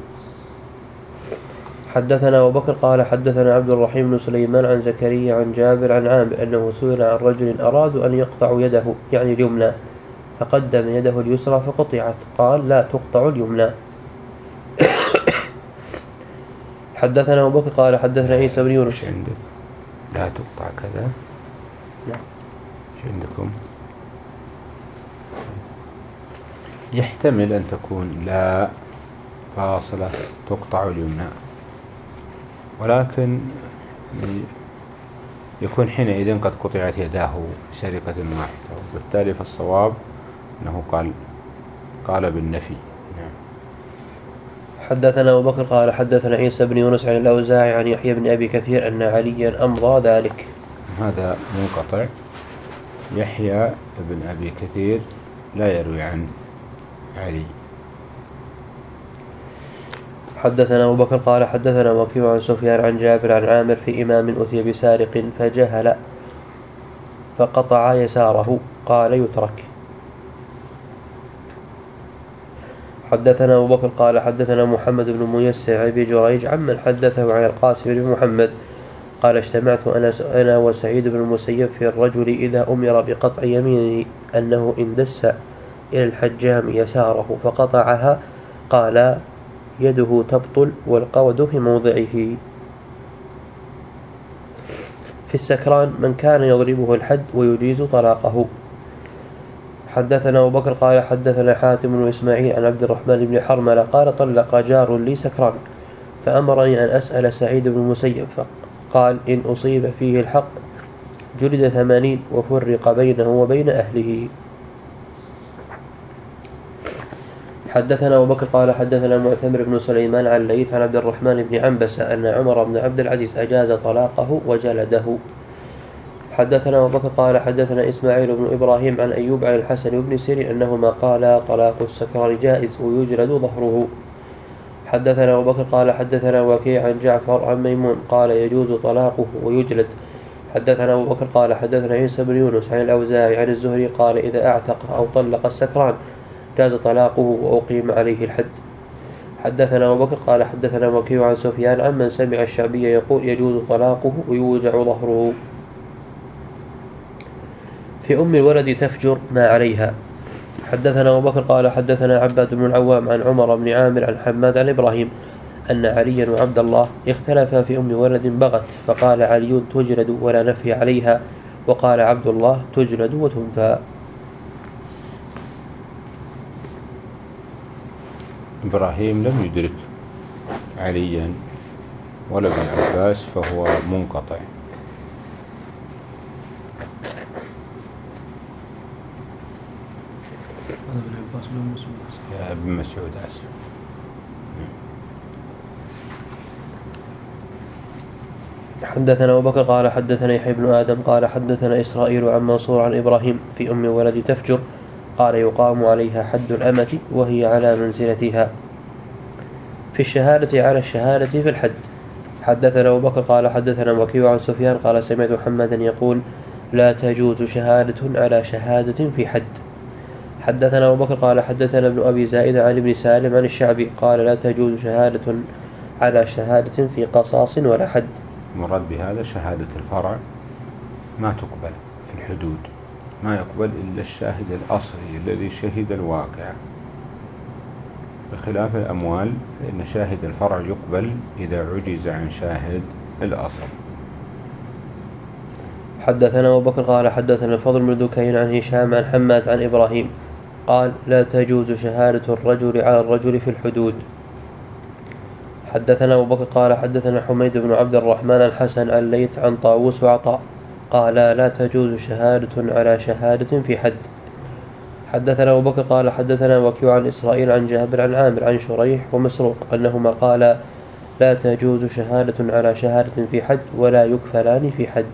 حدثنا أبو بكر قال حدثنا عبد الرحيم بن سليمان عن زكريا عن جابر عن عامر أنه سئل عن رجل أرادوا أن يقطعوا يده يعني اليمنى فقدم يده اليسرى فقطعت، قال لا تقطع اليمنى. حدثنا أبو بكر قال حدثنا عيسى بن يونس. عندك لا تقطع كذا؟ نعم. شو عندكم؟ يحتمل أن تكون لا فاصلة تقطع اليمنى، ولكن يكون حينئذ قد قطعت يداه في سرقة واحدة، وبالتالي فالصواب أنه قال قال بالنفي. نعم. حدثنا أبو بكر قال حدثنا عيسى بن يونس عن الأوزاعي عن يحيى بن أبي كثير أن عليا أمضى ذلك. هذا منقطع. يحيى بن أبي كثير لا يروي عن علي. حدثنا أبو بكر قال حدثنا وكيع عن سفيان عن جابر عن عامر في إمام أتي بسارق فجهل فقطع يساره، قال يترك. حدثنا أبو بكر قال حدثنا محمد بن ميسر عن أبي جريج عمن حدثه عن القاسم بن محمد قال اجتمعت أنا وسعيد بن المسيب في الرجل إذا أمر بقطع يمينه أنه إن دس إلى الحجام يساره فقطعها قال يده تبطل والقود في موضعه. في السكران من كان يضربه الحد ويجيز طلاقه. حدثنا أبو بكر قال حدثنا حاتم بن إسماعيل عن عبد الرحمن بن حرملة قال طلق جار لي سكران فأمرني أن أسأل سعيد بن المسيب فقال إن أصيب فيه الحق جلد ثمانين وفرق بينه وبين أهله. حدثنا أبو بكر قال حدثنا معتمر بن سليمان عن الليث عن عبد الرحمن بن عنبسة أن عمر بن عبد العزيز أجاز طلاقه وجلده. حدثنا أبو بكر قال حدثنا إسماعيل بن إبراهيم عن أيوب عن الحسن بن سيرين أنهما قالا طلاق السكران جائز ويجلد ظهره. حدثنا أبو بكر قال حدثنا وكيع عن جعفر عن ميمون قال يجوز طلاقه ويجلد. حدثنا أبو بكر قال حدثنا عيسى بن يونس عن الأوزاعي عن الزهري قال إذا أعتق أو طلق السكران جاز طلاقه وأقيم عليه الحد. حدثنا أبو بكر قال حدثنا وكيع عن سفيان عمن سمع الشعبي يقول يجوز طلاقه ويوجع ظهره. في أم الولد تفجر ما عليها. حدثنا أبو بكر قال حدثنا عباد بن العوام عن عمر بن عامر عن حماد عن إبراهيم أن عليا وعبد الله اختلفا في أم ولد بغت فقال علي تجلد ولا نفي عليها وقال عبد الله تجلد وتنفى. إبراهيم لم يدرك عليا ولا ابن عباس فهو منقطع. يا ابن مسعود آسف. حدثنا أبو بكر قال حدثنا يحيى بن آدم قال حدثنا إسرائيل عن منصور عن إبراهيم في أم ولد تفجر قال يقام عليها حد الأمة وهي على منزلتها في الشهادة على الشهادة في الحد. حدثنا أبو بكر قال حدثنا وكيع عن سفيان قال سمعت محمدا يقول لا تجوز شهادة على شهادة في حد. حدثنا أبو بكر قال حدثنا ابن أبي زائد عن ابن سالم عن الشعبي قال لا تجوز شهادة على شهادة في قصاص ولا حد. مراد بهذا شهادة الفرع ما تقبل في الحدود، ما يقبل إلا الشاهد الأصلي الذي شهد الواقع، بخلاف الأموال فإن شاهد الفرع يقبل إذا عجز عن شاهد الأصل. حدثنا أبو بكر قال حدثنا الفضل بن دكين عن هشام عن حماد عن إبراهيم قال لا تجوز شهادة الرجل على الرجل في الحدود. حدثنا أبو بكر قال حدثنا حميد بن عبد الرحمن الحسن الليث عن طاووس وعطاء قال لا تجوز شهادة على شهادة في حد. حدثنا أبو بكر قال حدثنا وكيع عن إسرائيل عن جابر عن عامر عن شريح ومسروق أنهما قال لا تجوز شهادة على شهادة في حد ولا يكفلان في حد.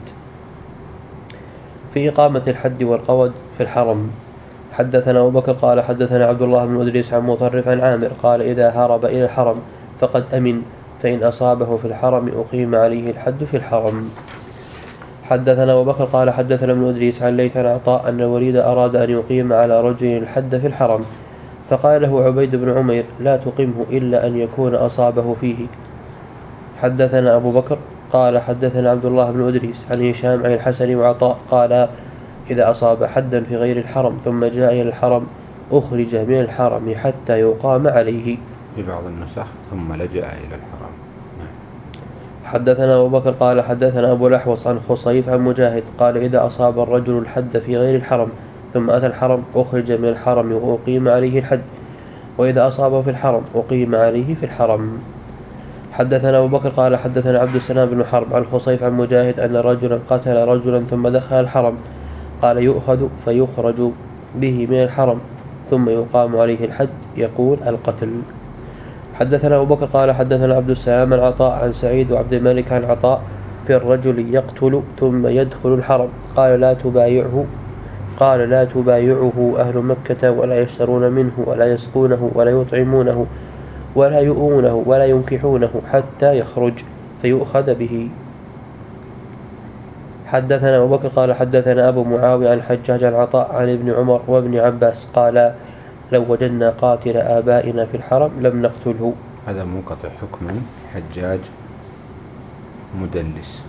في إقامة الحد والقود في الحرم. حدثنا أبو بكر قال حدثنا عبد الله بن أدريس عن مطرف عن عامر قال إذا هرب إلى الحرم فقد أمن فإن أصابه في الحرم أقيم عليه الحد في الحرم. حدثنا أبو بكر قال حدثنا ابن إدريس عن ليث عن عطاء أن الوليد أراد أن يقيم على رجل الحد في الحرم، فقال له عبيد بن عمير: لا تقمه إلا أن يكون أصابه فيه. حدثنا أبو بكر قال حدثنا عبد الله بن إدريس عن هشام عن الحسن وعطاء قال: إذا أصاب حدا في غير الحرم ثم جاء إلى الحرم أخرج من الحرم حتى يقام عليه. ببعض النسخ ثم لجأ إلى الحرم. حدثنا أبو بكر قال حدثنا أبو الأحوص عن خصيف عن مجاهد قال: إذا أصاب الرجل الحد في غير الحرم ثم أتى الحرم أخرج من الحرم وأقيم عليه الحد، وإذا أصابه في الحرم أقيم عليه في الحرم. حدثنا أبو بكر قال حدثنا عبد السلام بن حرب عن خصيف عن مجاهد أن رجلا قتل رجلا ثم دخل الحرم، قال: يؤخذ فيخرج به من الحرم ثم يقام عليه الحد، يقول: القتل. حدثنا أبو بكر قال حدثنا عبد السلام عن عطاء عن سعيد وعبد الملك عن عطاء في الرجل يقتل ثم يدخل الحرم، قال: لا تبايعه قال لا تبايعه أهل مكة ولا يشترون منه ولا يسقونه ولا يطعمونه ولا يؤونه ولا ينكحونه حتى يخرج فيؤخذ به. حدثنا أبو بكر قال حدثنا أبو معاوية عن حجاج عن عطاء عن ابن عمر وابن عباس قال: لو وجدنا قاتل آبائنا في الحرم لم نقتله. هذا منقطع حكما، حجاج مدلس.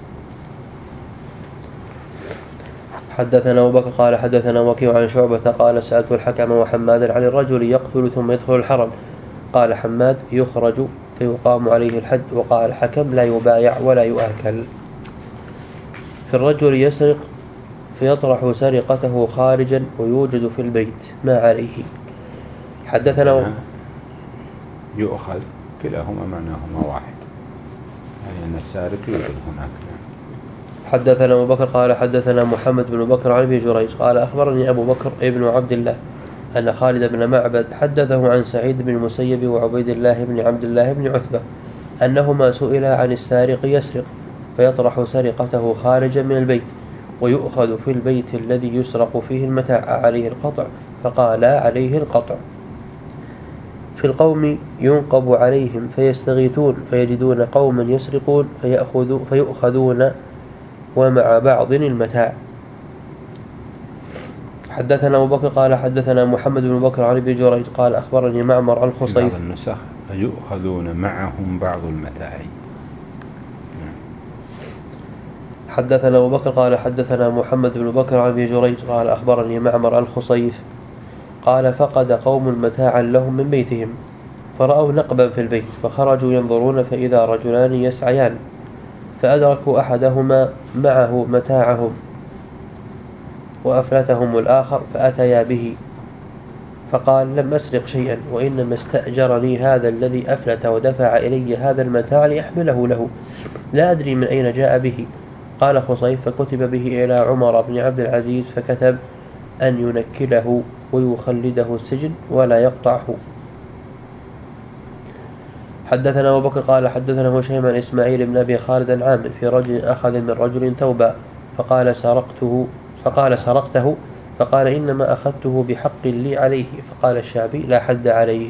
حدثنا أبو بكر قال حدثنا وكيع عن شعبة قال: سألت الحكم وحمادا عن الرجل يقتل ثم يدخل الحرم، قال حماد: يخرج فيقام عليه الحد، وقال الحكم: لا يبايع ولا يؤكل. في الرجل يسرق فيطرح سرقته خارجا ويوجد في البيت ما عليه. حدثنا يؤخذ، كلاهما معناهما واحد، يعني أن السارق يوجد هناك. حدثنا أبو بكر قال حدثنا محمد بن بكر عن ابي جريج قال: أخبرني أبو بكر ابن عبد الله أن خالد بن معبد حدثه عن سعيد بن المسيب وعبيد الله بن عبد الله بن عتبة أنهما سئلا عن السارق يسرق فيطرح سرقته خارجا من البيت ويؤخذ في البيت الذي يسرق فيه المتاع عليه القطع، فقال: عليه القطع. في القوم ينقب عليهم فيستغيثون فيجدون قوما يسرقون فيأخذ فيؤخذون ومع بعض المتاع. حدثنا أبو بكر قال حدثنا محمد بن بكر عن ابي جريج قال: أخبرني معمر عن خصيف. بعض النسخ فيؤخذون معهم بعض المتاع. حدثنا أبو بكر قال حدثنا محمد بن بكر عن ابي جريج قال: أخبرني معمر عن خصيف قال: فقد قوم متاعا لهم من بيتهم فرأوا نقبا في البيت فخرجوا ينظرون فإذا رجلان يسعيان، فأدركوا أحدهما معه متاعهم وأفلتهم الآخر فأتيا به، فقال: لم أسرق شيئا، وإنما استأجرني هذا الذي أفلت ودفع إلي هذا المتاع لأحمله له، لا أدري من أين جاء به. قال خصيف: فكتب به إلى عمر بن عبد العزيز فكتب أن ينكله ويخلده السجن ولا يقطعه. حدثنا أبو بكر قال حدثنا هشيم عن إسماعيل بن أبي خالد العامل في رجل أخذ من رجل ثوبا فقال: سرقته فقال سرقته فقال: إنما أخذته بحق لي عليه، فقال الشعبي: لا حد عليه.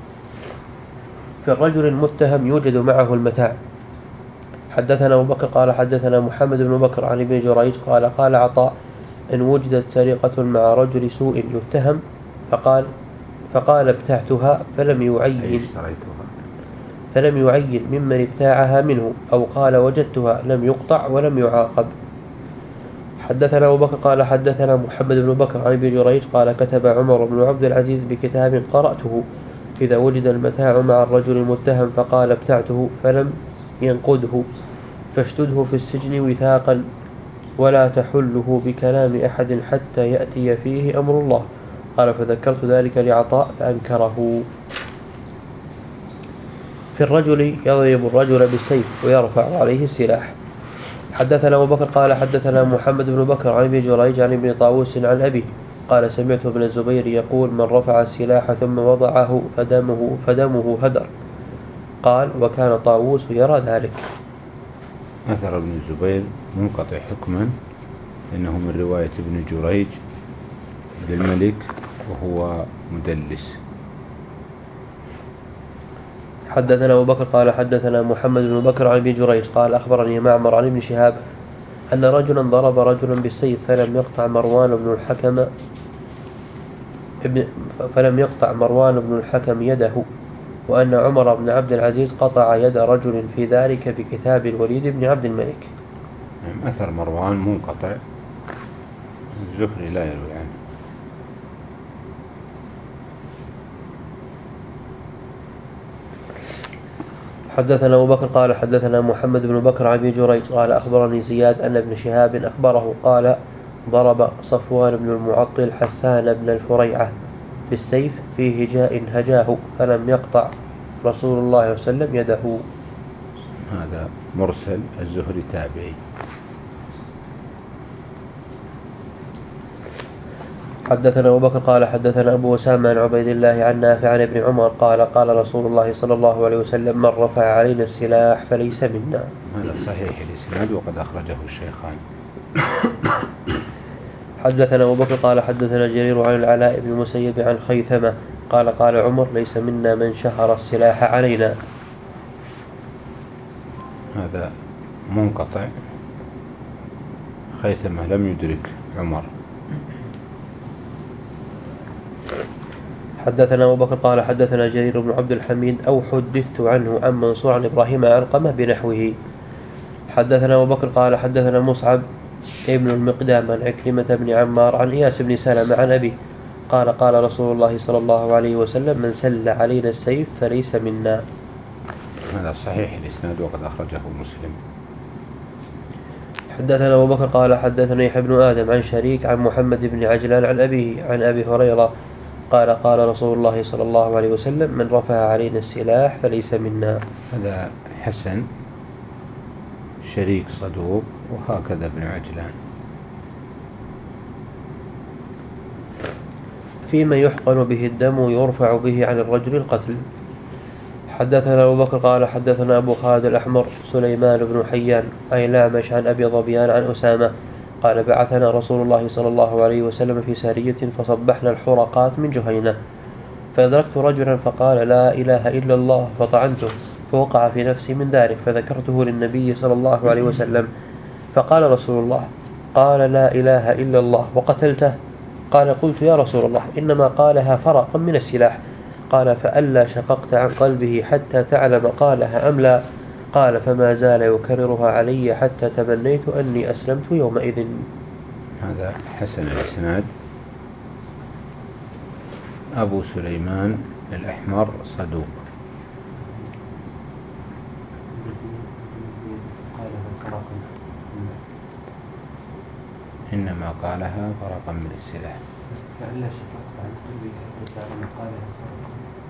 في الرجل المتهم يوجد معه المتاع. حدثنا أبو بكر قال حدثنا محمد بن بكر عن ابن جريج قال: قال عطاء: إن وجدت سرقة مع رجل سوء يتهم فقال فقال ابتعتها فلم يعين فلم يعين ممن ابتاعها منه، أو قال وجدتها لم يقطع ولم يعاقب. حدثنا أبو بكر قال حدثنا محمد بن بكر عن ابن جريج قال: كتب عمر بن عبد العزيز بكتاب قرأته: إذا وجد المتاع مع الرجل المتهم فقال ابتعته فلم ينقده فاشتده في السجن وثاقا ولا تحله بكلام أحد حتى يأتي فيه أمر الله. قال: فذكرت ذلك لعطاء فأنكره. في الرجل يضرب الرجل بالسيف ويرفع عليه السلاح. حدثنا أبو بكر قال حدثنا محمد بن بكر عن ابن جريج عن ابن طاووس عن أبيه قال: سمعت ابن الزبير يقول: من رفع السلاح ثم وضعه فدمه, فدمه هدر. قال: وكان طاووس يرى ذلك. أثر ابن الزبير منقطع حكما إنه من رواية ابن جريج للملك وهو مدلس. حدثنا أبو بكر قال حدثنا محمد بن بكر عن ابن جريج قال: أخبرني معمر عن ابن شهاب أن رجلا ضرب رجلا بالسيف فلم يقطع مروان بن الحكم ابن فلم يقطع مروان بن الحكم يده، وأن عمر بن عبد العزيز قطع يد رجل في ذلك بكتاب الوليد بن عبد الملك. أثر مروان منقطع، الزهري لا يروي عنه. حدثنا أبو بكر قال حدثنا محمد بن بكر عن أبي جريج قال أخبرني زياد أن ابن شهاب أخبره قال ضرب صفوان بن المعطل حسان بن الفريعة بالسيف في هجاء هجاه فلم يقطع رسول الله صلى الله عليه وسلم يده. هذا مرسل، الزهري تابعي. حدثنا أبو بكر قال حدثنا أبو أسامة عن عبيد الله عن نافع عن ابن عمر قال قال رسول الله صلى الله عليه وسلم من رفع علينا السلاح فليس منا. هذا صحيح الإسناد وقد أخرجه الشيخان. حدثنا أبو بكر قال حدثنا جرير عن العلاء بن المسيب عن خيثمة قال قال عمر ليس منا من شهر السلاح علينا. هذا منقطع، خيثمة لم يدرك عمر. حدثنا أبو بكر قال حدثنا جرير بن عبد الحميد أو حدثت عنه عن منصور عن إبراهيم عن علقمة بنحوه. حدثنا أبو بكر قال حدثنا مصعب ابن المقدام عن عكرمة بن عمار عن إياس بن سلمة عن أبيه قال قال رسول الله صلى الله عليه وسلم من سل علينا السيف فليس منا. هذا صحيح الإسناد وقد أخرجه مسلم. حدثنا أبو بكر قال حدثنا يحيى بن آدم عن شريك عن محمد بن عجلان عن أبيه عن أبي هريرة قال قال رسول الله صلى الله عليه وسلم من رفع علينا السلاح فليس منا. هذا حسن، شريك صدوق، وهكذا ابن عجلان. فيما يحقن به الدم ويرفع به عن الرجل القتل. حدثنا أبو بكر قال حدثنا أبو خالد الأحمر سليمان بن حيان عن الأعمش عن أبي ظبيان عن أسامة قال بعثنا رسول الله صلى الله عليه وسلم في سارية فصبحنا الحرقات من جهينة فأدركت رجلا فقال لا إله إلا الله فطعنته فوقع في نفسي من ذلك فذكرته للنبي صلى الله عليه وسلم فقال رسول الله قال لا إله إلا الله وقتلته؟ قال قلت يا رسول الله إنما قالها فرقا من السلاح. قال فألا شققت عن قلبه حتى تعلم قالها أم لا؟ قال فما زال يكررها علي حتى تمنيت أني أسلمت يومئذ. هذا حسن الإسناد. أبو سليمان الأحمر صدوق. إنما قالها فرقا من السلاح. فألا شققت عن قلبه حتى تعلم قالها فرقا.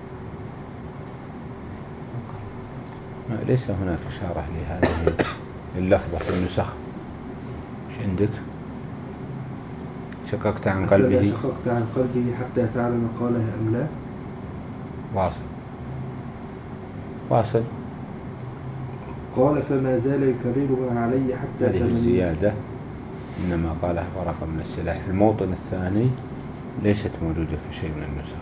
ليس هناك إشارة لهذه اللفظة في النسخ. ايش عندك؟ شققت عن قلبه شققت عن قلبه حتى تعلم قالها أم لا. واصل واصل قال فما زال يكررها علي حتى هذه الزيادة إنما قالها فرقا من السلاح في الموطن الثاني ليست موجودة في شيء من النسخ.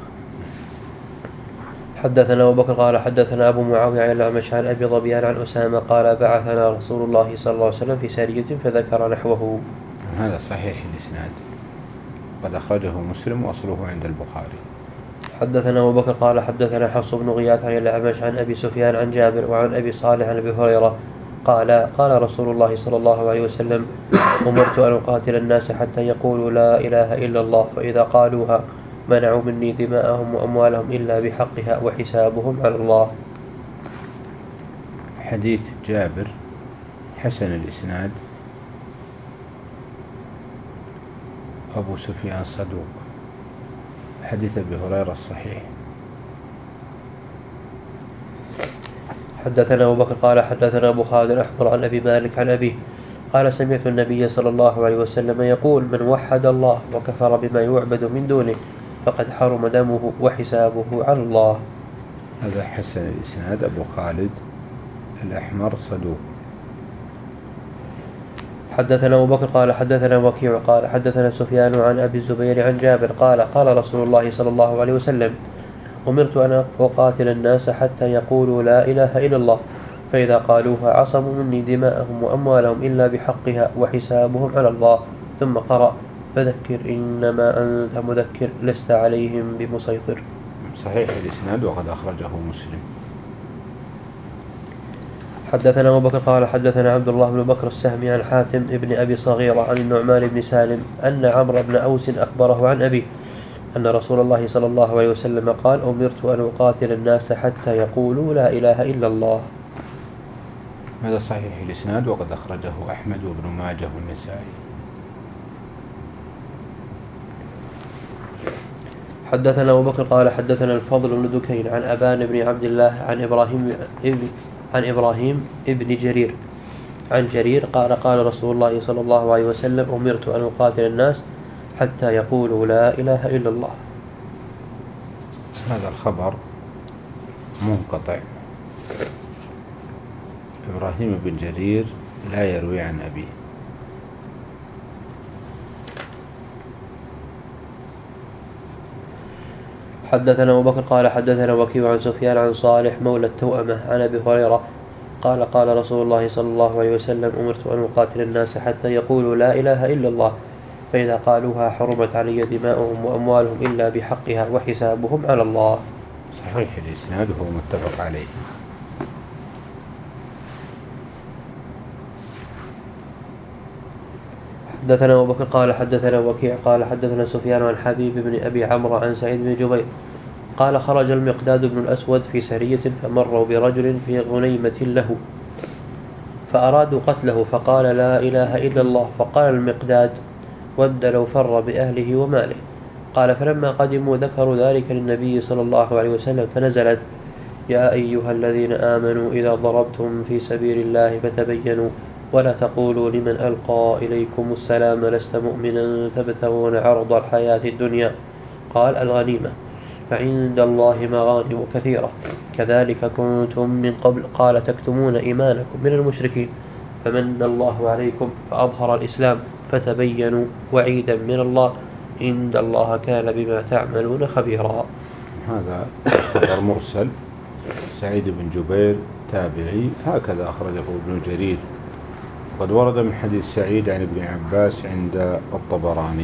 حدثنا أبو بكر قال حدثنا أبو معاوية عن الأعمش عن أبي ظبيان عن أسامة قال بعثنا رسول الله صلى الله عليه وسلم في سارية فذكر نحوه. هذا صحيح الإسناد قد أخرجه مسلم وأصله عند البخاري. حدثنا أبو بكر قال حدثنا حفص بن غياث عن الأعمش عن أبي سفيان عن جابر وعن أبي صالح عن أبي هريرة قال قال رسول الله صلى الله عليه وسلم أمرت أن أقاتل الناس حتى يقولوا لا إله إلا الله فإذا قالوها منعوا مني دماءهم وأموالهم إلا بحقها وحسابهم على الله. حديث جابر حسن الإسناد. أبو سفيان صدوق. حديث أبي هريرة الصحيح. حدثنا أبو بكر قال حدثنا أبو خالد الأحمر عن أبي مالك عن أبيه قال سمعت النبي صلى الله عليه وسلم يقول من وحد الله وكفر بما يعبد من دونه فقد حرم دمه وحسابه على الله. هذا حسن الإسناد. أبو خالد الأحمر صدوق. حدثنا أبو بكر قال حدثنا وكيع قال حدثنا سفيان عن أبي الزبير عن جابر قال قال رسول الله صلى الله عليه وسلم أمرت أن أقاتل الناس حتى يقولوا لا إله إلا الله فإذا قالوها عصموا مني دماءهم وأموالهم إلا بحقها وحسابهم على الله. ثم قرأ فذكر إنما أنت مذكر لست عليهم بمسيطر. صحيح الإسناد وقد أخرجه مسلم. حدثنا أبو بكر قال حدثنا عبد الله بن بكر السهمي عن حاتم ابن أبي صغيرة عن النعمان بن سالم أن عمرو بن أوس أخبره عن أبيه أن رسول الله صلى الله عليه وسلم قال أمرت أن أقاتل الناس حتى يقولوا لا إله إلا الله. هذا صحيح الإسناد وقد أخرجه أحمد وابن ماجه والنسائي. حدثنا أبو بكر قال حدثنا الفضل بن دكين عن أبان بن عبد الله عن إبراهيم ابن عن إبراهيم ابن جرير عن جرير قال قال رسول الله صلى الله عليه وسلم أمرت أن أقاتل الناس حتى يقولوا لا إله إلا الله. هذا الخبر منقطع. إبراهيم بن جرير لا يروي عن أبيه. حدثنا أبو بكر قال حدثنا وكيع عن سفيان عن صالح مولى التوأمة عن أبي هريرة قال قال رسول الله صلى الله عليه وسلم أمرت أن أقاتل الناس حتى يقولوا لا إله إلا الله فإذا قالوها حرمت علي دماؤهم وأموالهم إلا بحقها وحسابهم على الله. صحيح الإسناد هو متفق عليه. حدثنا أبو بكر قال حدثنا وكيع قال حدثنا سفيان عن حبيب بن أبي عمرو عن سعيد بن جبير قال خرج المقداد بن الأسود في سرية فمروا برجل في غنيمة له فأرادوا قتله فقال لا إله إلا الله فقال المقداد ود لو فر بأهله وماله. قال فلما قدموا ذكروا ذلك للنبي صلى الله عليه وسلم فنزلت يا أيها الذين آمنوا إذا ضربتم في سبيل الله فتبينوا ولا تقولوا لمن ألقى إليكم السلام لست مؤمنا تبتغون عرض الحياة الدنيا. قال الغنيمة فعند الله مغانم كثيرة كذلك كنتم من قبل قال تكتمون إيمانكم من المشركين فمن الله عليكم فأظهر الإسلام فتبينوا وعيدا من الله إن الله كان بما تعملون خبيرا. هذا خبر مرسل. سعيد بن جبير تابعي هكذا أخرجه ابن جرير وقد ورد من حديث سعيد عن ابن عباس عند الطبراني.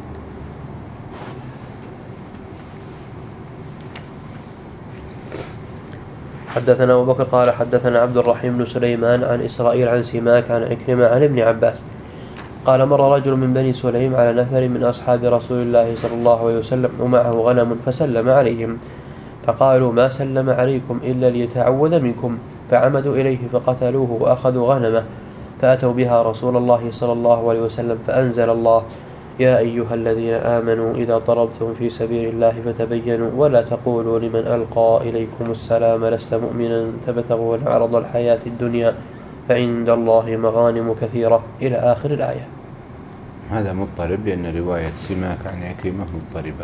حدثنا أبو بكر قال حدثنا عبد الرحيم بن سليمان عن إسرائيل عن سماك عن عكرمة عن ابن عباس قال مر رجل من بني سليم على نفر من أصحاب رسول الله صلى الله عليه وسلم ومعه غنم فسلم عليهم فقالوا ما سلم عليكم إلا ليتعوذ منكم فعمدوا إليه فقتلوه وأخذوا غنمه فأتوا بها رسول الله صلى الله عليه وسلم فأنزل الله يا أيها الذين آمنوا إذا ضربتم في سبيل الله فتبينوا ولا تقولوا لمن ألقى إليكم السلام لست مؤمنا تبتغون عرض الحياة الدنيا فعند الله مغانم كثيرة إلى آخر الآية. هذا مضطرب لأن رواية سماك عن عكرمة مضطربة.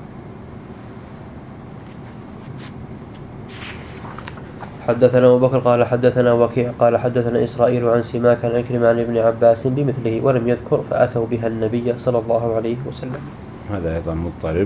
حدثنا أبو بكر قال حدثنا وكيع قال حدثنا إسرائيل عن سماك عن عكرمة عن ابن عباس بمثله ولم يذكر فأتوا بها النبي صلى الله عليه وسلم. هذا أيضا مضطرب.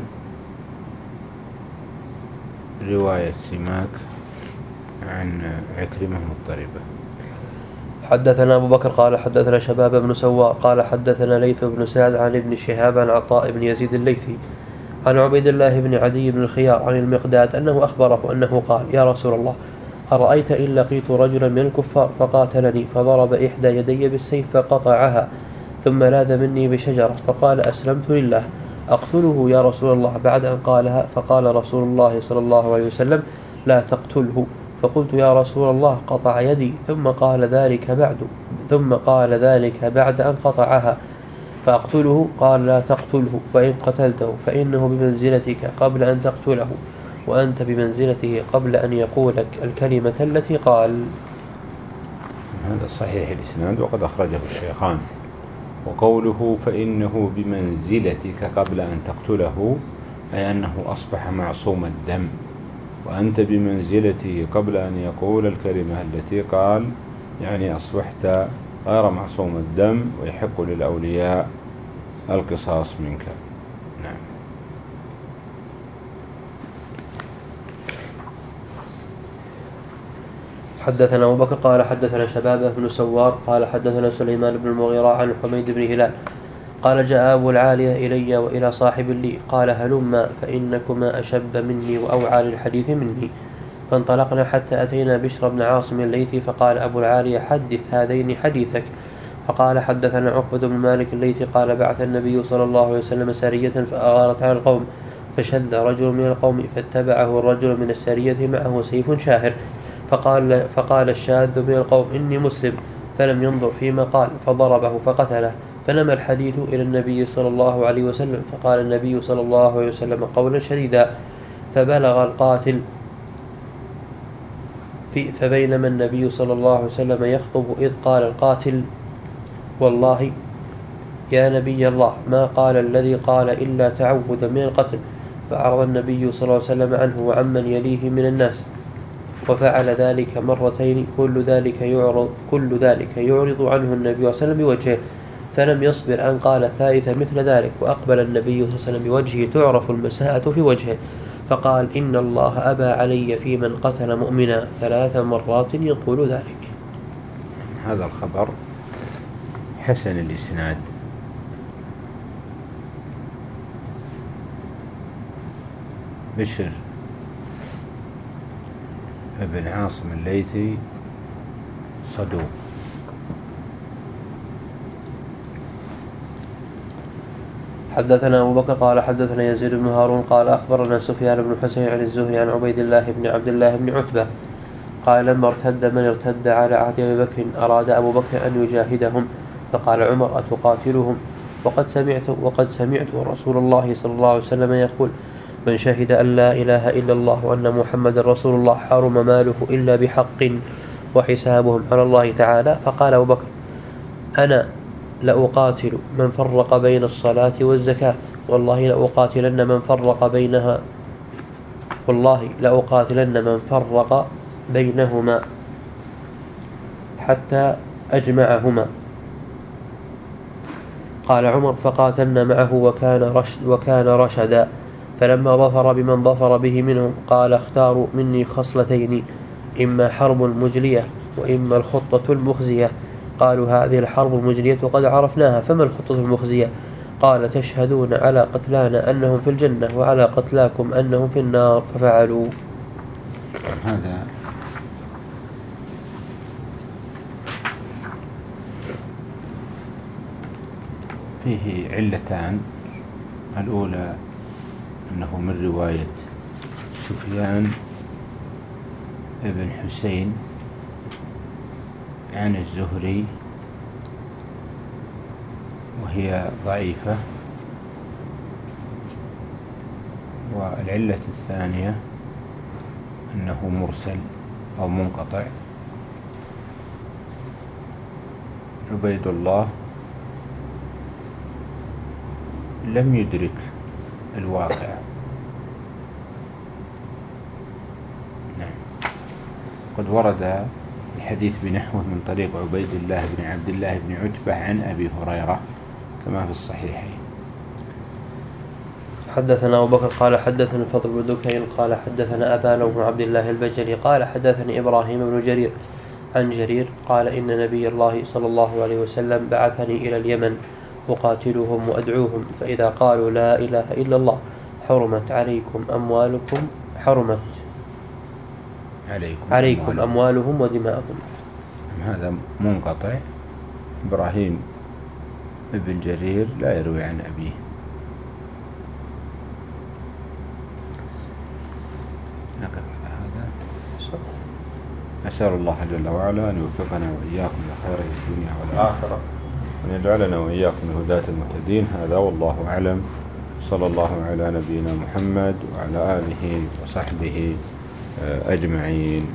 رواية سماك عن عكرمة مضطربة. حدثنا أبو بكر قال حدثنا شباب بن سواء قال حدثنا ليث بن سعد عن ابن شهاب عن عطاء بن يزيد الليثي عن عبيد الله بن عدي بن الخيار عن المقداد أنه أخبره أنه قال يا رسول الله أرأيت إن لقيت رجلا من الكفار فقاتلني فضرب إحدى يدي بالسيف فقطعها ثم لاذ مني بشجرة فقال أسلمت لله أقتله يا رسول الله بعد أن قالها فقال رسول الله صلى الله عليه وسلم لا تقتله فقلت يا رسول الله قطع يدي ثم قال ذلك بعد ثم قال ذلك بعد أن قطعها فأقتله قال لا تقتله فإن قتلته فإنه بمنزلتك قبل أن تقتله وأنت بمنزلته قبل أن يقول الكلمة التي قال. هذا صحيح الإسناد وقد أخرجه الشيخان. وقوله فإنه بمنزلتك قبل أن تقتله أي أنه أصبح معصوم الدم وأنت بمنزلته قبل أن يقول الكلمة التي قال يعني أصبحت غير معصوم الدم ويحق للأولياء القصاص منك. نعم. حدثنا أبو بكر قال حدثنا شبابة بن سوار قال حدثنا سليمان بن المغيرة عن حميد بن هلال قال جاء أبو العالية إلي وإلى صاحب لي قال هلما فإنكما أشب مني وأوعى للحديث مني. فانطلقنا حتى أتينا بشر بن عاصم الليثي فقال أبو العالية حدث هذين حديثك. فقال حدثنا عقبة بن مالك الليثي قال بعث النبي صلى الله عليه وسلم سرية فأغارت على القوم فشد رجل من القوم فاتبعه الرجل من السرية معه سيف شاهر فقال, فقال الشاذ من القوم إني مسلم فلم ينظر فيما قال فضربه فقتله. فنمى الحديث إلى النبي صلى الله عليه وسلم فقال النبي صلى الله عليه وسلم قولا شديدا فبلغ القاتل في فبينما النبي صلى الله عليه وسلم يخطب إذ قال القاتل والله يا نبي الله ما قال الذي قال إلا تعوذ من القتل. فأعرض النبي صلى الله عليه وسلم عنه وعمن يليه من الناس وفعل ذلك مرتين كل ذلك يعرض, كل ذلك يعرض عنه النبي صلى الله عليه وسلم بوجهه فلم يصبر أن قال الثالث مثل ذلك وأقبل النبي صلى الله عليه وسلم بوجهه تعرف المساءة في وجهه فقال إن الله أبى علي في من قتل مؤمنا ثلاث مرات يقول ذلك. هذا الخبر حسن الإسناد بشر ابن عاصم الليثي صدوق. حدثنا أبو بكر قال حدثنا يزيد بن هارون قال أخبرنا سفيان بن حسين عن الزهري عن عبيد الله بن عبد الله بن عتبة قال لما ارتد من ارتد على عهد أبي بكر أراد أبو بكر أن يجاهدهم فقال عمر أتقاتلهم وقد سمعت وقد سمعت رسول الله صلى الله عليه وسلم يقول من شهد أن لا إله إلا الله وأن محمد رسول الله حرم ماله إلا بحق وحسابهم على الله تعالى. فقال أبو بكر أنا لأقاتل من فرق بين الصلاة والزكاة والله لأقاتلن من فرق بينها والله لأقاتلن من فرق بينهما حتى أجمعهما. قال عمر فقاتلنا معه وكان رشد وكان رشدا فلما ظفر بمن ظفر به منهم قال اختاروا مني خصلتين إما حرب مجلية وإما الخطة المخزية. قالوا هذه الحرب المجلية قد عرفناها فما الخطة المخزية؟ قال تشهدون على قتلانا أنهم في الجنة وعلى قتلاكم أنهم في النار ففعلوا. هذا فيه علتان. الأولى أنه من رواية سفيان ابن حسين عن الزهري وهي ضعيفة. والعلة الثانية أنه مرسل أو منقطع. عبيد الله لم يدرك الواقع. نعم. قد ورد الحديث بنحوه من طريق عبيد الله بن عبد الله بن عتبة عن أبي هريرة كما في الصحيحين. حدثنا أبو بكر قال حدثنا الفضل بن دكين قال حدثنا أبان بن عبد الله البجلي قال حدثني إبراهيم بن جرير عن جرير قال إن نبي الله صلى الله عليه وسلم بعثني إلى اليمن أقاتلهم وأدعوهم فإذا قالوا لا إله إلا الله حرمت عليكم أموالكم حرمت عليكم, عليكم أموالهم ودماءهم. هذا منقطع. إبراهيم ابن جرير لا يروي عن أبيه. نقف على هذا. أسأل الله جل وعلا أن يوفقنا وإياكم لخير الدنيا والآخرة وأن يجعلنا وإياكم الهداة المهتدين. هذا والله أعلم. صلى الله على نبينا محمد وعلى آله وصحبه أجمعين.